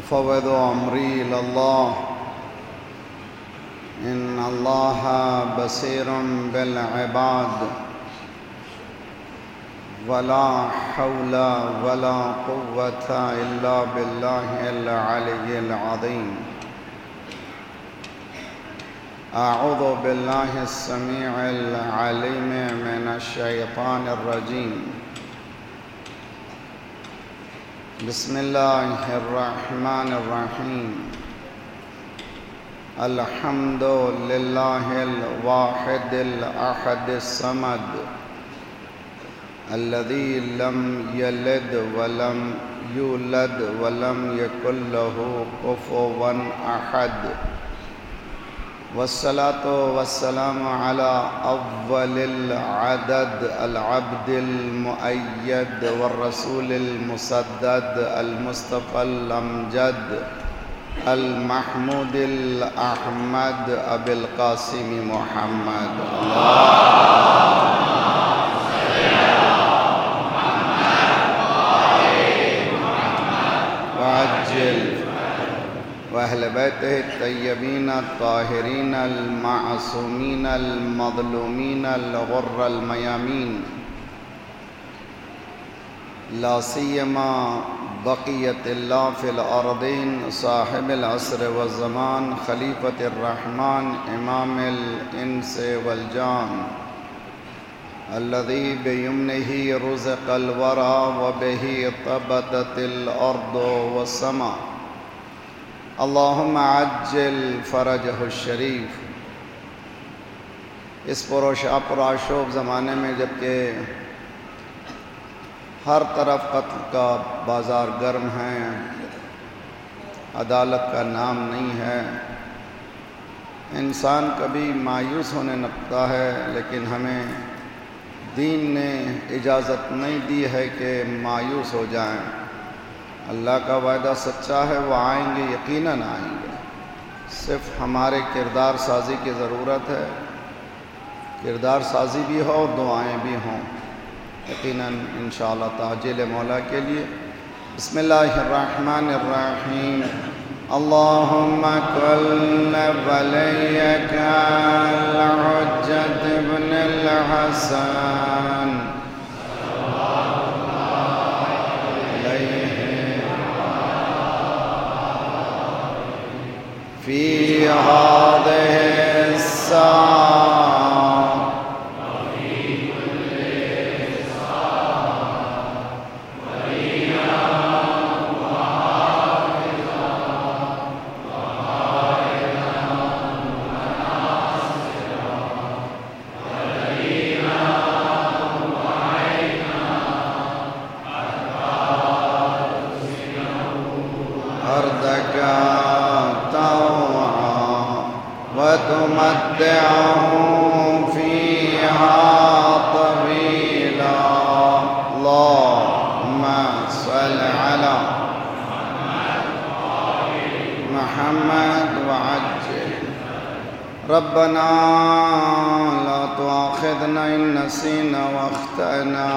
أفوض أمري إلى الله إن الله بصير بالعباد ولا حول ولا قوة إلا بالله العلي العظيم. أعوذ بالله السميع العليم من الشيطان الرجيم. بسم الله الرحمن الرحيم. الحمد لله الواحد الأحد الصمد الذي لم يلد ولم يولد ولم يكن له كفوا أحد، والصلاة والسلام على أول العدد العبد المؤيد والرسول المسدد المصطفى الأمجد المحمود الأحمد أبي القاسم محمد. وأهل بيته الطيبين الطاهرين المعصومين المظلومين الغر الميامين، لا سيما بقية الله في الأرضين صاحب العصر والزمان خليفة الرحمن إمام الإنس والجان الذي بيمنه رزق الورى وبه طبتت الأرض والسماء. اللهم عجل فرجہ الشریف. اس پرآشوب زمانے میں جبکہ ہر طرف قتل کا بازار گرم ہے، عدالت کا نام نہیں ہے، انسان کبھی مایوس ہونے لگتا ہے، لیکن ہمیں دین نے اجازت نہیں دی ہے کہ مایوس ہو جائیں. اللہ کا وعدہ سچا ہے، وہ آئیں گے، یقیناً آئیں گے. صرف ہمارے کردار سازی کی ضرورت ہے، کردار سازی بھی ہو، دعائیں بھی ہوں، یقیناً انشاءاللہ تعجیل مولا کے لیے. بسم اللہ الرحمن الرحیم. اللہم کل ولیک الحجۃ ابن الحسن في هذه الساعة وفي كل ساعة وليا وحافظا وقائدا وناصرا وليا وعينا حتى تسكنه أرضك وتمتعه فيها طويلا. اللهم صل على محمد وعجل. ربنا لا تؤاخذنا إن نسينا واخطأنا.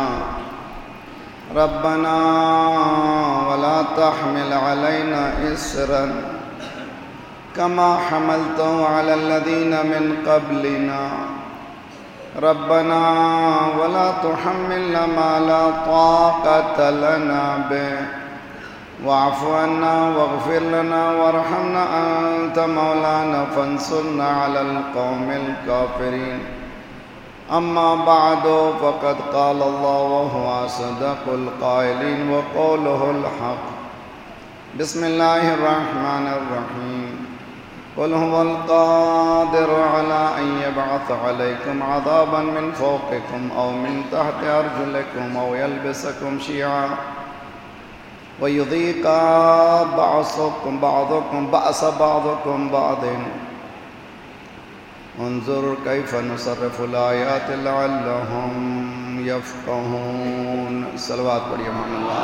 ربنا ولا تحمل علينا إصرا كما حملته على الذين من قبلنا. ربنا ولا تحملنا ما لا طاقة لنا به واعف عنا واغفر لنا وارحمنا أنت مولانا فانصرنا على القوم الكافرين. أما بعد فقد قال الله وهو أصدق القائلين وقوله الحق. بسم الله الرحمن الرحيم. قل هو القادر على أن يبعث عليكم عذابا من فوقكم أو من تحت أرجلكم أو يلبسكم شيعا ويذيق بعضكم بأس بعضكم بعض. انظر كيف نصرف الآيات لعلهم يفقهون. صلوات پڑھیے محمد اللہ.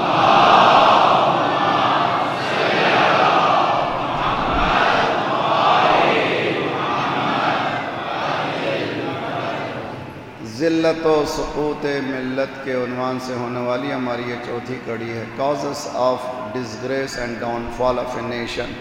ذلت و سقوط ملت کے عنوان سے ہونے والی ہماری یہ چوتھی کڑی ہے، causes of disgrace and downfall of a nation.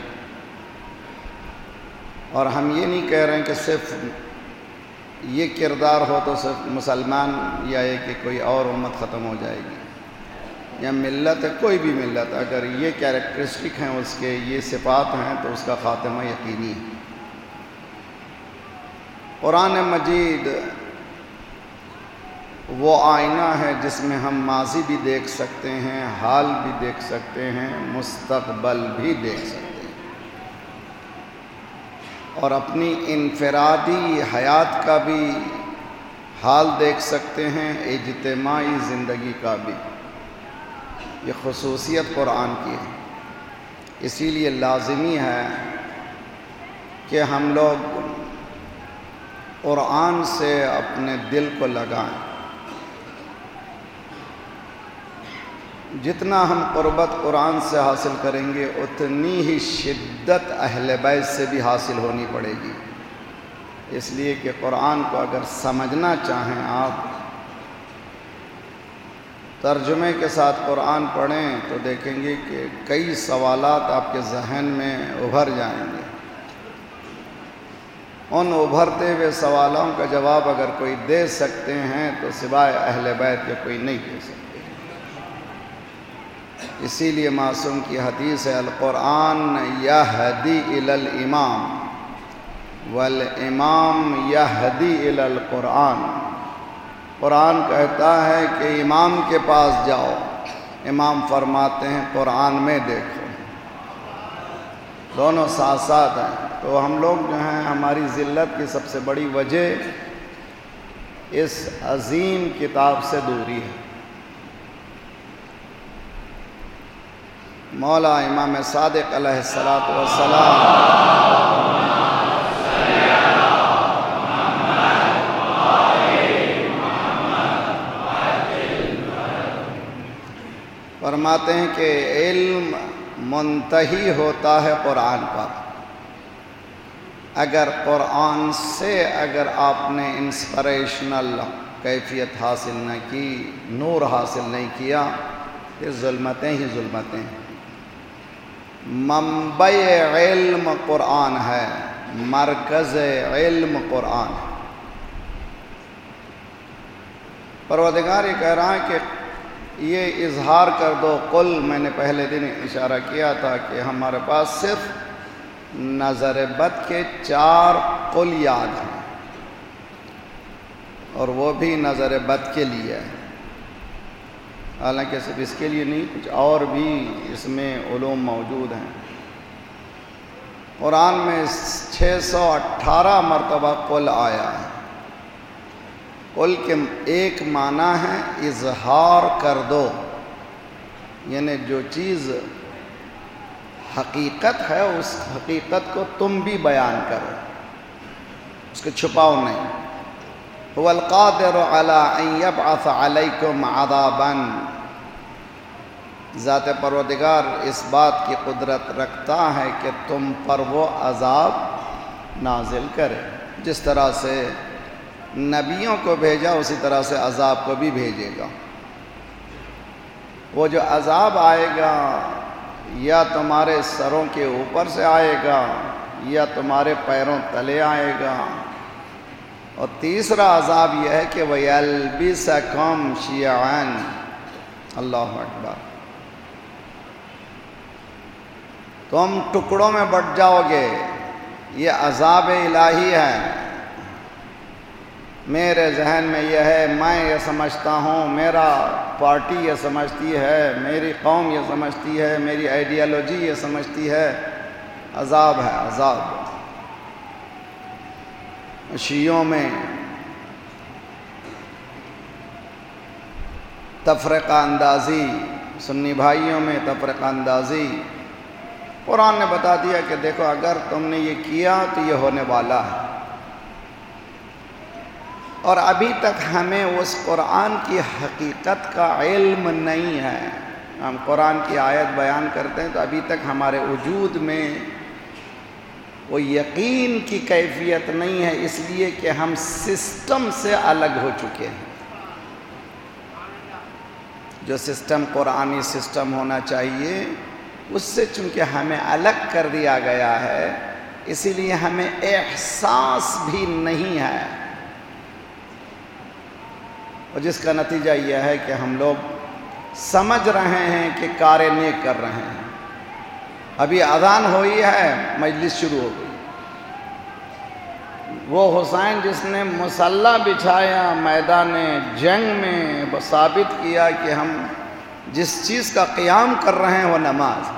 اور ہم یہ نہیں کہہ رہے ہیں کہ صرف یہ کردار ہو تو صرف مسلمان یا یہ کہ کوئی اور امت ختم ہو جائے گی، یا ملت ہے، کوئی بھی ملت، اگر یہ کیریکٹرسٹک ہیں اس کے، یہ صفات ہیں، تو اس کا خاتمہ یقینی ہے۔ قرآن مجید وہ آئینہ ہے جس میں ہم ماضی بھی دیکھ سکتے ہیں، حال بھی دیکھ سکتے ہیں، مستقبل بھی دیکھ سکتے ہیں، اور اپنی انفرادی حیات کا بھی حال دیکھ سکتے ہیں، اجتماعی زندگی کا بھی۔ یہ خصوصیت قرآن کی ہے، اسی لیے لازمی ہے کہ ہم لوگ قرآن سے اپنے دل کو لگائیں۔ جتنا ہم قربت قرآن سے حاصل کریں گے اتنی ہی شدت اہل بیت سے بھی حاصل ہونی پڑے گی، اس لیے کہ قرآن کو اگر سمجھنا چاہیں آپ، ترجمے کے ساتھ قرآن پڑھیں تو دیکھیں گے کہ کئی سوالات آپ کے ذہن میں ابھر جائیں گے۔ ان ابھرتے ہوئے سوالوں کا جواب اگر کوئی دے سکتے ہیں تو سوائے اہل بیت کے کوئی نہیں دے سکتے۔ اسی لیے معصوم کی حدیث ہے، القرآن یہدی الی الامام والامام یہدی الی القرآن۔ قرآن کہتا ہے کہ امام کے پاس جاؤ، امام فرماتے ہیں قرآن میں دیکھو، دونوں ساتھ ساتھ ہیں۔ تو ہم لوگ جو ہیں، ہماری ذلت کی سب سے بڑی وجہ اس عظیم کتاب سے دوری ہے۔ مولا امام صادق علیہ الصلاۃ والسلام فرماتے ہیں کہ علم منتہی ہوتا ہے قرآن پر۔ اگر قرآن سے اگر آپ نے انسپریشنل کیفیت حاصل نہ کی، نور حاصل نہیں کیا، یہ ظلمتیں ہی ظلمتیں ہیں۔ منبع علم قرآن ہے، مرکز علم قرآن ہے۔ پروردگار یہ کہہ رہا ہے کہ یہ اظہار کر دو، قل، میں نے پہلے دن اشارہ کیا تھا کہ ہمارے پاس صرف نظر بد کے 4 قل یاد ہیں، اور وہ بھی نظر بد کے لیے ہے، حالانکہ صرف اس کے لیے نہیں، کچھ اور بھی اس میں علوم موجود ہیں۔ قرآن میں 618 مرتبہ قل آیا ہے۔ قل کے ایک معنی ہے اظہار کر دو، یعنی جو چیز حقیقت ہے اس حقیقت کو تم بھی بیان کرو، اس کو چھپاؤ نہیں۔ هو القادر على ان يبعث عليكم عذابا، ذات پروردگار اس بات کی قدرت رکھتا ہے کہ تم پر وہ عذاب نازل کرے، جس طرح سے نبیوں کو بھیجا اسی طرح سے عذاب کو بھی بھیجے گا۔ وہ جو عذاب آئے گا یا تمہارے سروں کے اوپر سے آئے گا یا تمہارے پیروں تلے آئے گا، اور تیسرا عذاب یہ ہے کہ وَيَلْبِسَكُمْ شِيَعًا۔ اللہ اکبر، تم ٹکڑوں میں بٹ جاؤ گے، یہ عذاب الہی ہے۔ میرے ذہن میں یہ ہے، میں یہ سمجھتا ہوں، میرا پارٹی یہ سمجھتی ہے، میری قوم یہ سمجھتی ہے، میری آئیڈیالوجی یہ سمجھتی ہے، عذاب ہے، عذاب۔ شیعوں میں تفرقہ اندازی، سنی بھائیوں میں تفرقہ اندازی، قرآن نے بتا دیا کہ دیکھو اگر تم نے یہ کیا تو یہ ہونے والا ہے۔ اور ابھی تک ہمیں اس قرآن کی حقیقت کا علم نہیں ہے۔ ہم قرآن کی آیت بیان کرتے ہیں تو ابھی تک ہمارے وجود میں وہ یقین کی کیفیت نہیں ہے، اس لیے کہ ہم سسٹم سے الگ ہو چکے ہیں۔ جو سسٹم قرآنی سسٹم ہونا چاہیے اس سے چونکہ ہمیں الگ کر دیا گیا ہے، اسی لیے ہمیں احساس بھی نہیں ہے، اور جس کا نتیجہ یہ ہے کہ ہم لوگ سمجھ رہے ہیں کہ کار نیک کر رہے ہیں۔ ابھی اذان ہوئی ہے، مجلس شروع ہو گئی۔ وہ حسین جس نے مسلح بچھایا میدان جنگ میں، ثابت کیا کہ ہم جس چیز کا قیام کر رہے ہیں وہ نماز۔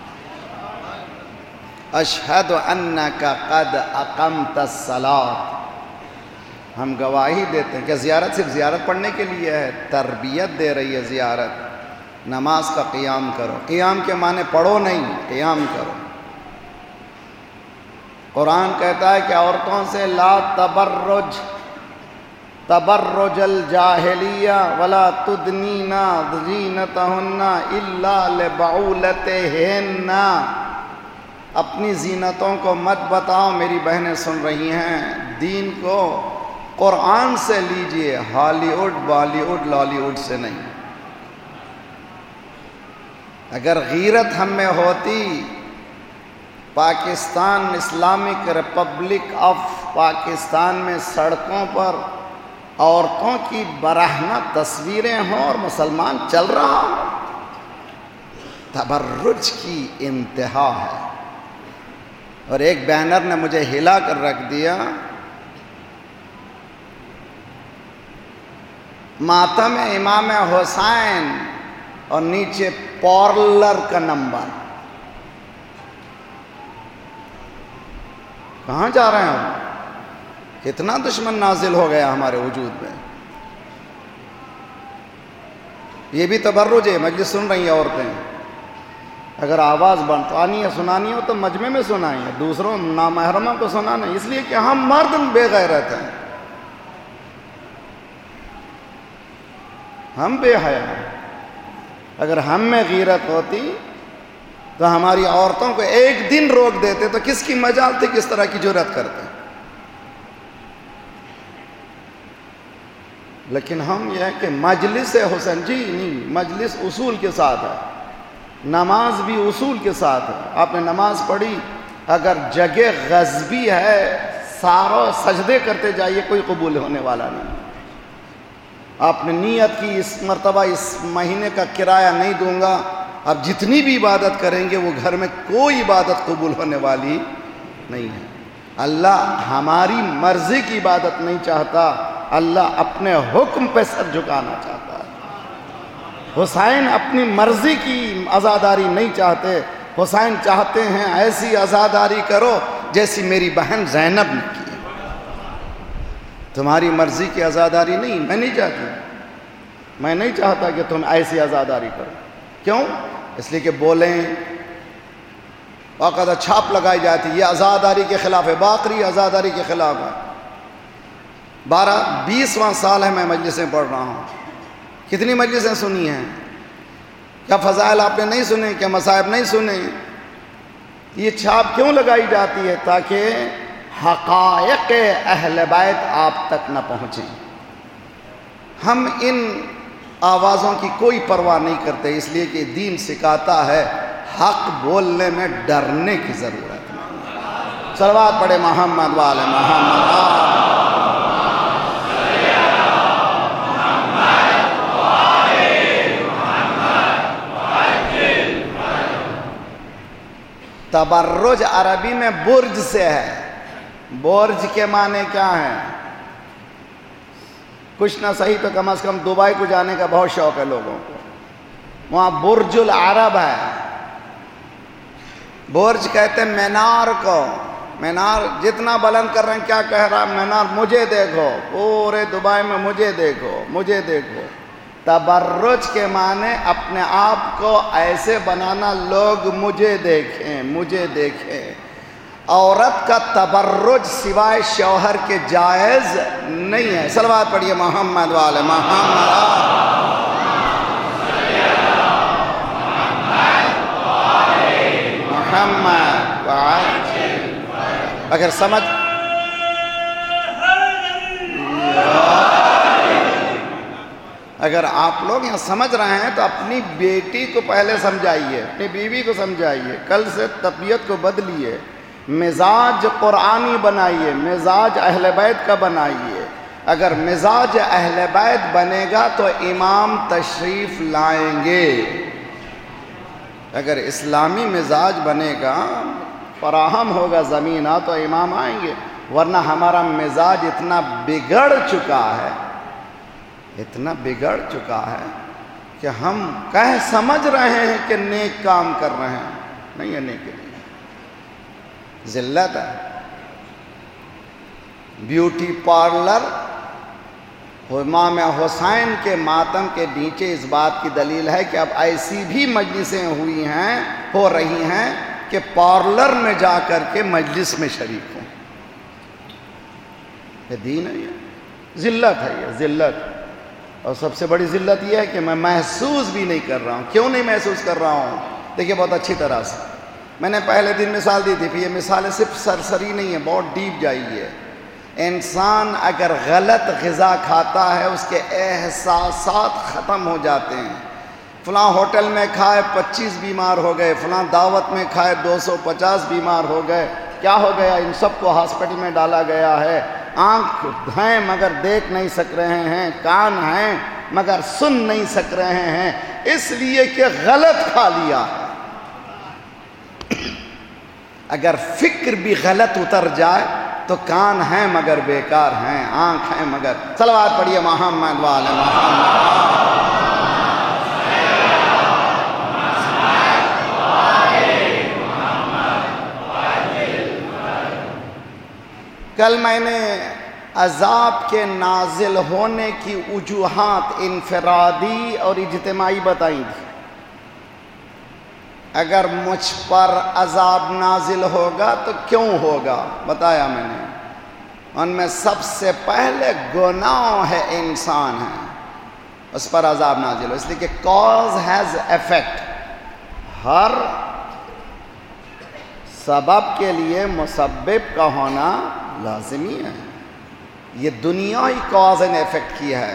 اشہد انک قد اقمت الصلاۃ، ہم گواہی دیتے ہیں کہ زیارت صرف زیارت پڑھنے کے لیے ہے، تربیت دے رہی ہے زیارت۔ نماز کا قیام کرو، قیام کے معنی پڑھو نہیں، قیام کرو۔ قرآن کہتا ہے کہ عورتوں سے لا تبرج الجاہلیہ ولا تدنین زینتہن الا لبعولتہن، اپنی زینتوں کو مت بتاؤ۔ میری بہنیں سن رہی ہیں، دین کو قرآن سے لیجئے، Hollywood Bollywood Lollywood سے نہیں۔ اگر غیرت ہم میں ہوتی، Pakistan Islamic republic of Pakistan میں سڑکوں پر عورتوں کی برہنہ تصویریں ہوں اور مسلمان چل رہا ہو، تبرج کی انتہا ہے۔ اور ایک بینر نے مجھے ہلا کر رکھ دیا، ماتم امام حسین اور نیچے پارلر کا نمبر۔ کہاں جا رہے ہیں ہم؟ کتنا دشمن نازل ہو گیا ہمارے وجود میں۔ یہ بھی تبرج ہے۔ مجلس سن رہی ہیں عورتیں، اگر آواز بڑھانی ہے سنانی ہو تو مجمع میں سنائیں، دوسروں نامحرموں کو سنانا، اس لیے کہ ہم مرد بے غیرت ہیں، ہم بے حیا ہیں۔ اگر ہم میں غیرت ہوتی تو ہماری عورتوں کو ایک دن روک دیتے تو کس کی مجال تھی، کس طرح کی جرأت کرتے۔ لیکن ہم یہ ہے کہ مجلس حسین، جی نہیں، مجلس اصول کے ساتھ ہے، نماز بھی اصول کے ساتھ ہے۔ آپ نے نماز پڑھی، اگر جگہ غضبی ہے ساروں سجدے کرتے جائیے، کوئی قبول ہونے والا نہیں۔ آپ نے نیت کی اس مرتبہ اس مہینے کا کرایہ نہیں دوں گا، اب جتنی بھی عبادت کریں گے وہ گھر میں کوئی عبادت قبول ہونے والی نہیں ہے۔ اللہ ہماری مرضی کی عبادت نہیں چاہتا، اللہ اپنے حکم پہ سر جھکانا چاہتا ہے۔ حسین اپنی مرضی کی عزاداری نہیں چاہتے، حسین چاہتے ہیں ایسی عزاداری کرو جیسی میری بہن زینب نے کی۔ تمہاری مرضی کی عزاداری نہیں، میں نہیں چاہتی، میں نہیں چاہتا کہ تم ایسی عزاداری کرو۔ کیوں؟ اس لیے کہ بولیں، باقاعدہ چھاپ لگائی جاتی، یہ عزاداری کے خلاف ہے، باقری عزاداری کے خلاف ہے۔ 20واں سال ہے میں مجلسیں پڑھ رہا ہوں، کتنی مجلسیں سنی ہیں؟ کیا فضائل آپ نے نہیں سنے؟ کیا مصائب نہیں سنے؟ یہ چھاپ کیوں لگائی جاتی ہے؟ تاکہ حقائق اہل بیت آپ تک نہ پہنچیں۔ ہم ان آوازوں کی کوئی پرواہ نہیں کرتے، اس لیے کہ دین سکھاتا ہے حق بولنے میں ڈرنے کی ضرورت نہیں۔ صلوات پڑھے محمد والے محمد۔ تبرج عربی میں برج سے ہے۔ برج کے معنی کیا ہے؟ کچھ نہ صحیح تو کم از کم دبئی کو جانے کا بہت شوق ہے لوگوں کو، وہاں برج العرب ہے۔ برج کہتے ہیں مینار کو، مینار جتنا بلند کر رہے ہیں، کیا کہہ رہا ہے مینار؟ مجھے دیکھو، پورے دبئی میں مجھے دیکھو، مجھے دیکھو۔ تبرج کے معنی اپنے آپ کو ایسے بنانا، لوگ مجھے دیکھیں، مجھے دیکھیں۔ عورت کا تبرج سوائے شوہر کے جائز نہیں ہے۔ صلوات پڑھیے محمد والے محمد۔ محمد اگر آپ لوگ یہاں سمجھ رہے ہیں تو اپنی بیٹی کو پہلے سمجھائیے، اپنی بیوی کو سمجھائیے، کل سے طبیعت کو بدلیے، مزاج قرآنی بنائیے، مزاج اہل بیت کا بنائیے۔ اگر مزاج اہل بیت بنے گا تو امام تشریف لائیں گے۔ اگر اسلامی مزاج بنے گا، فراہم ہوگا زمینہ، تو امام آئیں گے، ورنہ ہمارا مزاج اتنا بگڑ چکا ہے، اتنا بگڑ چکا ہے کہ ہم سمجھ رہے ہیں کہ نیک کام کر رہے ہیں، نہیں ہے نیک، ذلت ہے۔ بیوٹی پارلر امام حسین کے ماتم کے نیچے اس بات کی دلیل ہے کہ اب ایسی بھی مجلسیں ہو رہی ہیں کہ پارلر میں جا کر کے مجلس میں شریک ہوں۔ یہ دین ہے، یہ ذلت ہے، یہ ذلت۔ اور سب سے بڑی ذلت یہ ہے کہ میں محسوس بھی نہیں کر رہا ہوں۔ کیوں نہیں محسوس کر رہا ہوں؟ دیکھیے بہت اچھی طرح سے میں نے پہلے دن مثال دی تھی، پھر یہ مثالیں صرف سرسری نہیں ہیں، بہت ڈیپ جائیے۔ انسان اگر غلط غذا کھاتا ہے اس کے احساسات ختم ہو جاتے ہیں۔ فلاں ہوٹل میں کھائے 25 بیمار ہو گئے، فلاں دعوت میں کھائے 250 بیمار ہو گئے، کیا ہو گیا؟ ان سب کو ہاسپٹل میں ڈالا گیا ہے۔ آنکھ ہیں مگر دیکھ نہیں سک رہے ہیں، کان ہیں مگر سن نہیں سک رہے ہیں، اس لیے کہ غلط کھا لیا۔ اگر فکر بھی غلط اتر جائے تو کان ہیں مگر بیکار ہیں، آنکھ ہیں مگر۔ صلوات پڑھیے محمد وعلی محمد۔ کل میں نے عذاب کے نازل ہونے کی وجوہات انفرادی اور اجتماعی بتائی تھی۔ اگر مجھ پر عذاب نازل ہوگا تو کیوں ہوگا بتایا میں نے۔ ان میں سب سے پہلے گناہ ہے، انسان ہے، اس پر عذاب نازل ہو، اس لیے کہ کاز ہیز ایفیکٹ۔ ہر سبب کے لیے مسبب کا ہونا لازمی ہے۔ یہ دنیا ہی کاز اینڈ ایفیکٹ کی ہے۔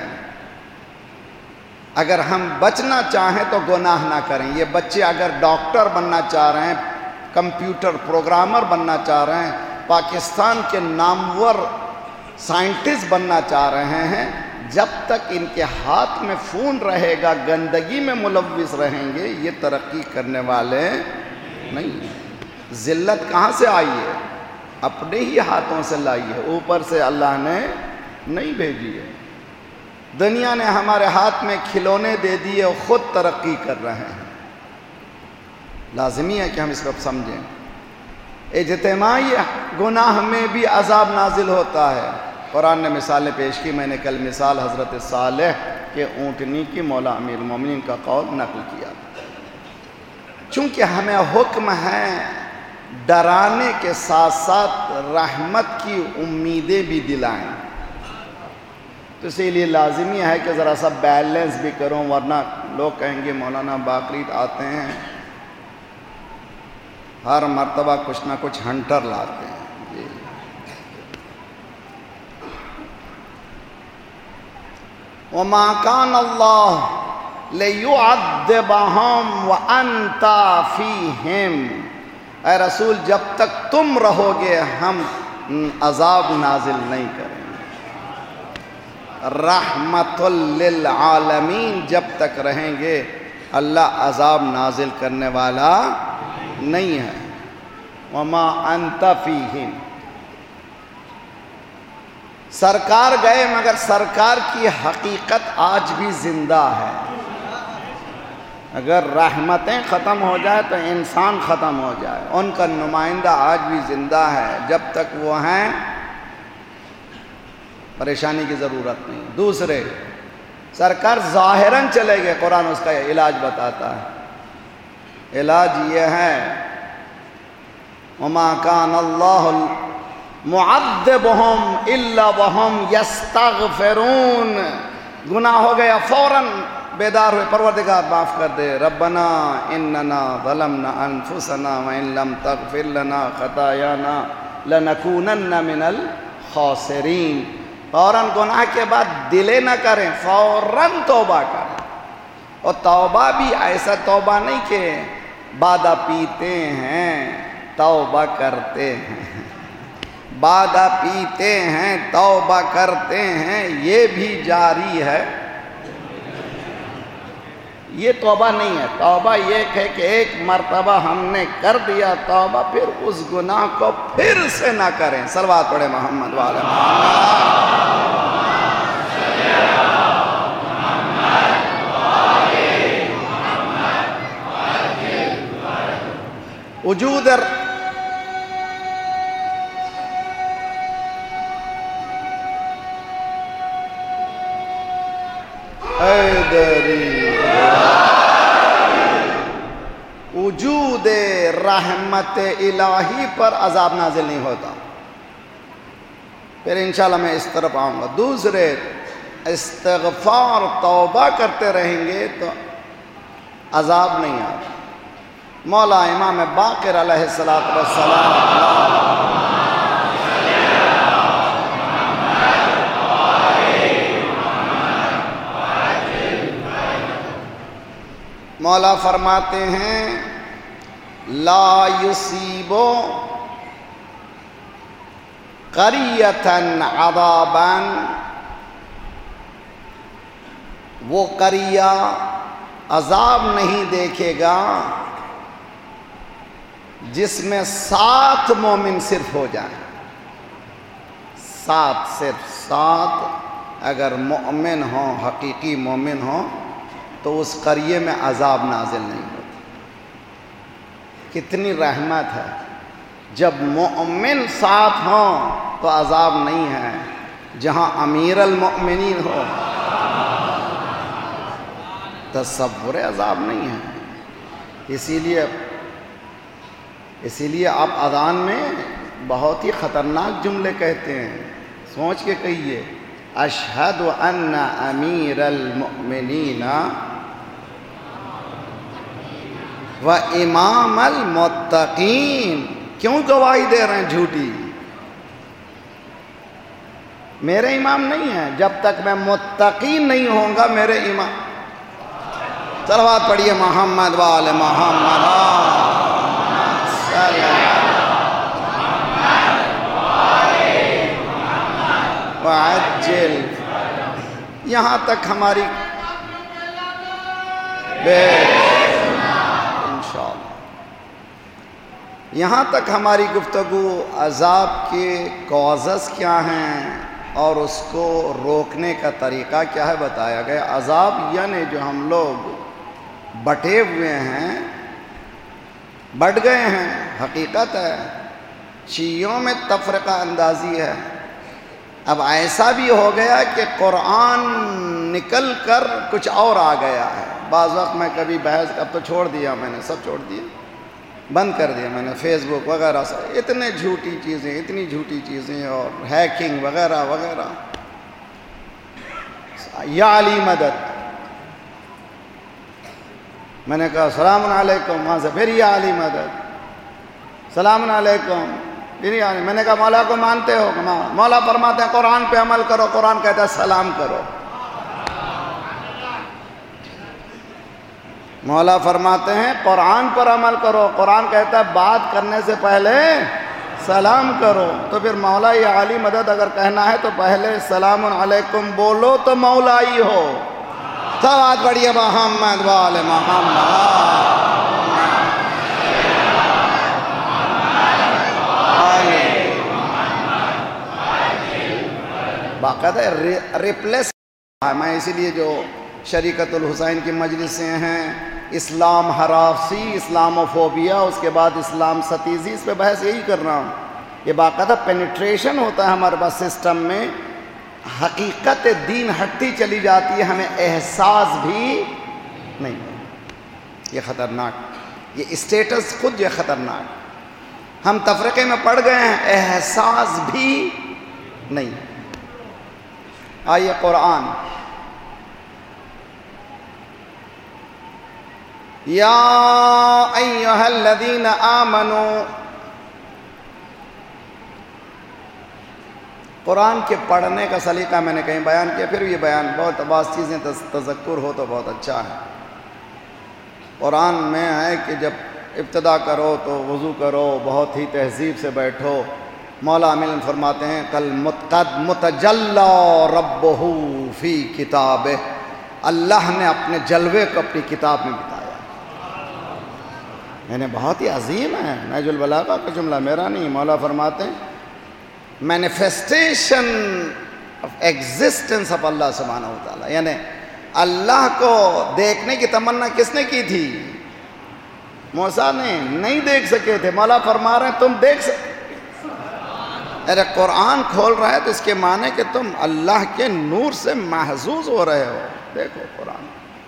اگر ہم بچنا چاہیں تو گناہ نہ کریں۔ یہ بچے اگر ڈاکٹر بننا چاہ رہے ہیں، کمپیوٹر پروگرامر بننا چاہ رہے ہیں، پاکستان کے نامور سائنٹسٹ بننا چاہ رہے ہیں، جب تک ان کے ہاتھ میں فون رہے گا، گندگی میں ملوث رہیں گے، یہ ترقی کرنے والے نہیں ہیں۔ ذلت کہاں سے آئی ہے؟ اپنے ہی ہاتھوں سے لائی ہے، اوپر سے اللہ نے نہیں بھیجی ہے۔ دنیا نے ہمارے ہاتھ میں کھلونے دے دیے اور خود ترقی کر رہے ہیں۔ لازمی ہے کہ ہم اس کو سمجھیں۔ اجتماعی گناہ میں بھی عذاب نازل ہوتا ہے۔ قرآن نے مثالیں پیش کی، میں نے کل مثال حضرت صالح کے اونٹنی کی مولا امیر المومنین کا قول نقل کیا۔ چونکہ ہمیں حکم ہے ڈرانے کے ساتھ ساتھ رحمت کی امیدیں بھی دلائیں، تو اسی لیے لازمی ہے کہ ذرا سا بیلنس بھی کروں، ورنہ لوگ کہیں گے مولانا باقرید آتے ہیں ہر مرتبہ کچھ نہ کچھ ہنٹر لاتے ہیں۔ جی وَمَا كَانَ اللَّهُ لِيُعَذِّبَهُمْ وَأَنْتَ فِيهِمْ۔ اے رسول جب تک تم رہو گے ہم عذاب نازل نہیں کریں گے۔ رحمت للعالمین جب تک رہیں گے اللہ عذاب نازل کرنے والا نہیں ہے۔ وما انت فیہم، سرکار گئے مگر سرکار کی حقیقت آج بھی زندہ ہے۔ اگر رحمتیں ختم ہو جائے تو انسان ختم ہو جائے، ان کا نمائندہ آج بھی زندہ ہے۔ جب تک وہ ہیں پریشانی کی ضرورت نہیں۔ دوسرے، سرکار ظاہراً چلے گئے، قرآن اس کا علاج بتاتا ہے۔ علاج یہ ہے وَمَا كَانَ اللَّهُ مُعَذِّبُهُمْ إِلَّا وَهُمْ يَسْتَغْفِرُونَ۔ گناہ ہو گیا فوراً بیدار ہوئے، پروردگار معاف کر دے، ربنا اننا ظلمنا انفسنا وان لم تغفر لنا خطايانا لَنَكُونَنَّ مِنَ الْخَاسِرِينَ۔ فوراً گناہ کے بعد ڈیلے نہ کریں، فوراً توبہ کریں۔ اور توبہ بھی ایسا توبہ نہیں کہ بادہ پیتے ہیں توبہ کرتے ہیں، بادہ پیتے ہیں توبہ کرتے ہیں، یہ بھی جاری ہے۔ یہ توبہ نہیں ہے۔ توبہ یہ ہے کہ ایک مرتبہ ہم نے کر دیا توبہ، پھر اس گناہ کو پھر سے نہ کریں۔ صلوات پڑھیں محمد وعلی محمد۔ وجود وجود رحمت الہی پر عذاب نازل نہیں ہوتا۔ پھر انشاءاللہ میں اس طرف آؤں گا۔ دوسرے، استغفار توبہ کرتے رہیں گے تو عذاب نہیں آتا۔ مولا امام باقر علیہ الصلوۃ والسلام مولا فرماتے ہیں لا یصیبو قریۃً عذابًا، وہ قریہ عذاب نہیں دیکھے گا جس میں 7 مومن صرف ہو جائیں۔ 7 صرف 7 اگر مومن ہوں، حقیقی مومن ہوں تو اس قریے میں عذاب نازل نہیں ہوتا۔ کتنی رحمت ہے، جب مومن ساتھ ہوں تو عذاب نہیں ہے، جہاں امیر المؤمنین ہو تصور عذاب نہیں ہے۔ اسی لیے آپ اذان میں بہت ہی خطرناک جملے کہتے ہیں، سوچ کے کہیے، اشہد ان امیر المؤمنین و امام المتقین۔ کیوں گواہی دے رہے ہیں جھوٹی؟ میرے امام نہیں ہے، جب تک میں متقین نہیں ہوں گا میرے امام۔ صلوات پڑھیے محمد وآل محمد۔ وعجل، یہاں تک ہماری یہاں تک ہماری گفتگو عذاب کے کازز کیا ہیں اور اس کو روکنے کا طریقہ کیا ہے بتایا گیا۔ عذاب یعنی جو ہم لوگ بٹے ہوئے ہیں، بٹ گئے ہیں، حقیقت ہے۔ شیعوں میں تفرقہ اندازی ہے۔ اب ایسا بھی ہو گیا کہ قرآن نکل کر کچھ اور آ گیا ہے۔ بعض وقت میں کبھی بحث، اب تو چھوڑ دیا میں نے، سب چھوڑ دیا، بند کر دیا میں نے، فیس بک وغیرہ سے اتنی جھوٹی چیزیں اور ہیکنگ وغیرہ وغیرہ۔ یا علی مدد، میں نے کہا السلام علیکم، وہاں سے پھر یا علی مدد، السلام علیکم، پھر یا علی۔ میں نے کہا مولا کو مانتے ہو؟ مولا فرماتے ہیں قرآن پہ عمل کرو، قرآن کہتا ہے سلام کرو۔ مولا فرماتے ہیں قرآن پر عمل کرو، قرآن کہتا ہے بات کرنے سے پہلے سلام کرو۔ تو پھر مولا یا علی مدد اگر کہنا ہے تو پہلے السلام علیکم بولو تو مولا ہی ہو۔ صلوات پڑھیے محمد وآل محمد۔ باقاعدہ ریپلیس ہے۔ میں اسی لیے جو شریکت الحسین کی مجلسیں ہیں، اسلام حرافی، اسلاموفوبیا، اس کے بعد اسلام ستیزی، اس پہ بحث یہی کر رہا ہوں۔ یہ باقاعدہ پینیٹریشن ہوتا ہے ہمارے پاس سسٹم میں، حقیقت دین ہٹتی چلی جاتی ہے، ہمیں احساس بھی نہیں۔ یہ خطرناک، یہ اسٹیٹس خود یہ خطرناک۔ ہم تفرقے میں پڑ گئے ہیں، احساس بھی نہیں۔ آئیے قرآن، یا ایھا الذین آمنوا قرآن کے پڑھنے کا سلیقہ میں نے کہیں بیان کیا، پھر یہ بیان بہت بعض چیزیں تذکر ہو تو بہت اچھا ہے۔ قرآن میں ہے کہ جب ابتدا کرو تو وضو کرو، بہت ہی تہذیب سے بیٹھو۔ مولا عامل فرماتے ہیں قد متجلی ربہ فی کتابہ، اللہ نے اپنے جلوے کو اپنی کتاب میں بتایا۔ یعنی بہت ہی عظیم ہے، نہج البلاغہ کا جملہ میرا نہیں، مولا فرماتے ہیں مینیفیسٹیشن آف ایگزسٹنس آف اللہ سبحانہ و تعالیٰ، یعنی اللہ کو دیکھنے کی تمنا کس نے کی تھی؟ موسیٰ نے نہیں دیکھ سکے تھے، مولا فرما رہے ہیں تم دیکھ سکتے۔ ارے قرآن کھول رہا ہے تو اس کے معنی کہ تم اللہ کے نور سے محظوظ ہو رہے ہو۔ دیکھو قرآن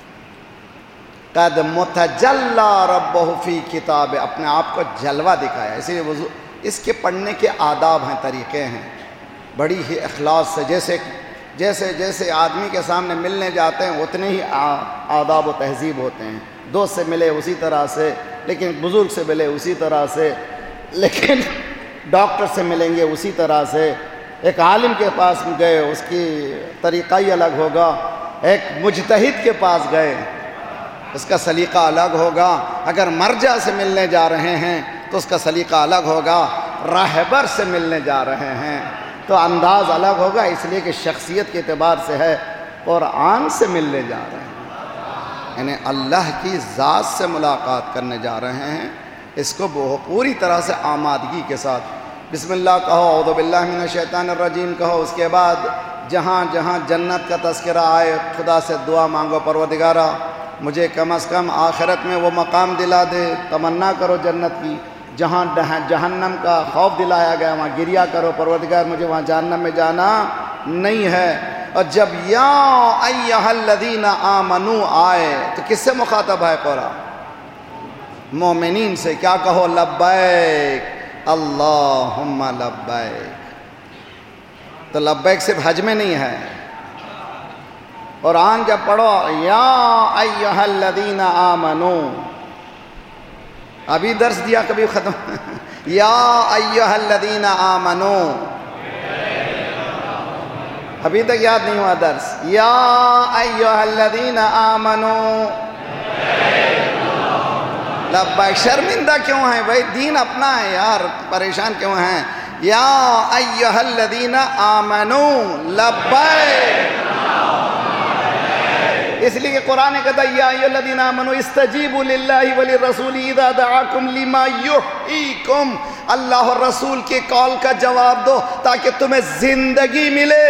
قد متجلی ربہ فی کتاب، اپنے آپ کو جلوہ دکھایا۔ اسی لیے وضو اس کے پڑھنے کے آداب ہیں، طریقے ہیں، بڑی ہی اخلاص سے، جیسے آدمی کے سامنے ملنے جاتے ہیں اتنے ہی آداب و تہذیب ہوتے ہیں۔ دوست سے ملے اسی طرح سے، لیکن بزرگ سے ملے اسی طرح سے، لیکن ڈاکٹر سے ملیں گے اسی طرح سے، ایک عالم کے پاس گئے اس کی طریقہ ہی الگ ہوگا، ایک مجتہد کے پاس گئے اس کا سلیقہ الگ ہوگا، اگر مرجع سے ملنے جا رہے ہیں تو اس کا سلیقہ الگ ہوگا، راہبر سے ملنے جا رہے ہیں تو انداز الگ ہوگا، اس لیے کہ شخصیت کے اعتبار سے ہے، قرآن سے ملنے جا رہے ہیں، یعنی اللہ کی ذات سے ملاقات کرنے جا رہے ہیں، اس کو پوری طرح سے آمادگی کے ساتھ بسم اللہ کہو، اعوذ باللہ من الشیطان الرجیم کہو، اس کے بعد جہاں جہاں جنت کا تذکرہ آئے خدا سے دعا مانگو، پروردگارہ مجھے کم از کم آخرت میں وہ مقام دلا دے، تمنا کرو جنت کی، جہاں جہنم کا خوف دلایا گیا وہاں گریہ کرو، پروردگار مجھے وہاں جہنم میں جانا نہیں ہے۔ اور جب یا ایھا الذین آمنو آئے تو کس سے مخاطب ہے قرآن؟ مومنین سے۔ کیا کہو؟ لبیک اللہم لبیک۔ تو لبیک صرف حج میں نہیں ہے، قرآن جب پڑھو یا ایھا الذین آمنو، ابھی درس دیا کبھی ختم یا ایھا الذین آمنو، ابھی تک یاد نہیں ہوا درس، یا ایھا الذین آمنو لبیک۔ شرمندہ کیوں ہیں بھائی؟ دین اپنا ہے یار، پریشان کیوں ہیں؟ یا ایھا الذین آمنو لبیک، اس لیے کہ قرآن کہتا ہے یا ایھا الذین آمنوا استجیبوا للہ وللرسول اذا دعاکم لما یحییکم، اللہ اور رسول کے کال کا جواب دو تاکہ تمہیں زندگی ملے۔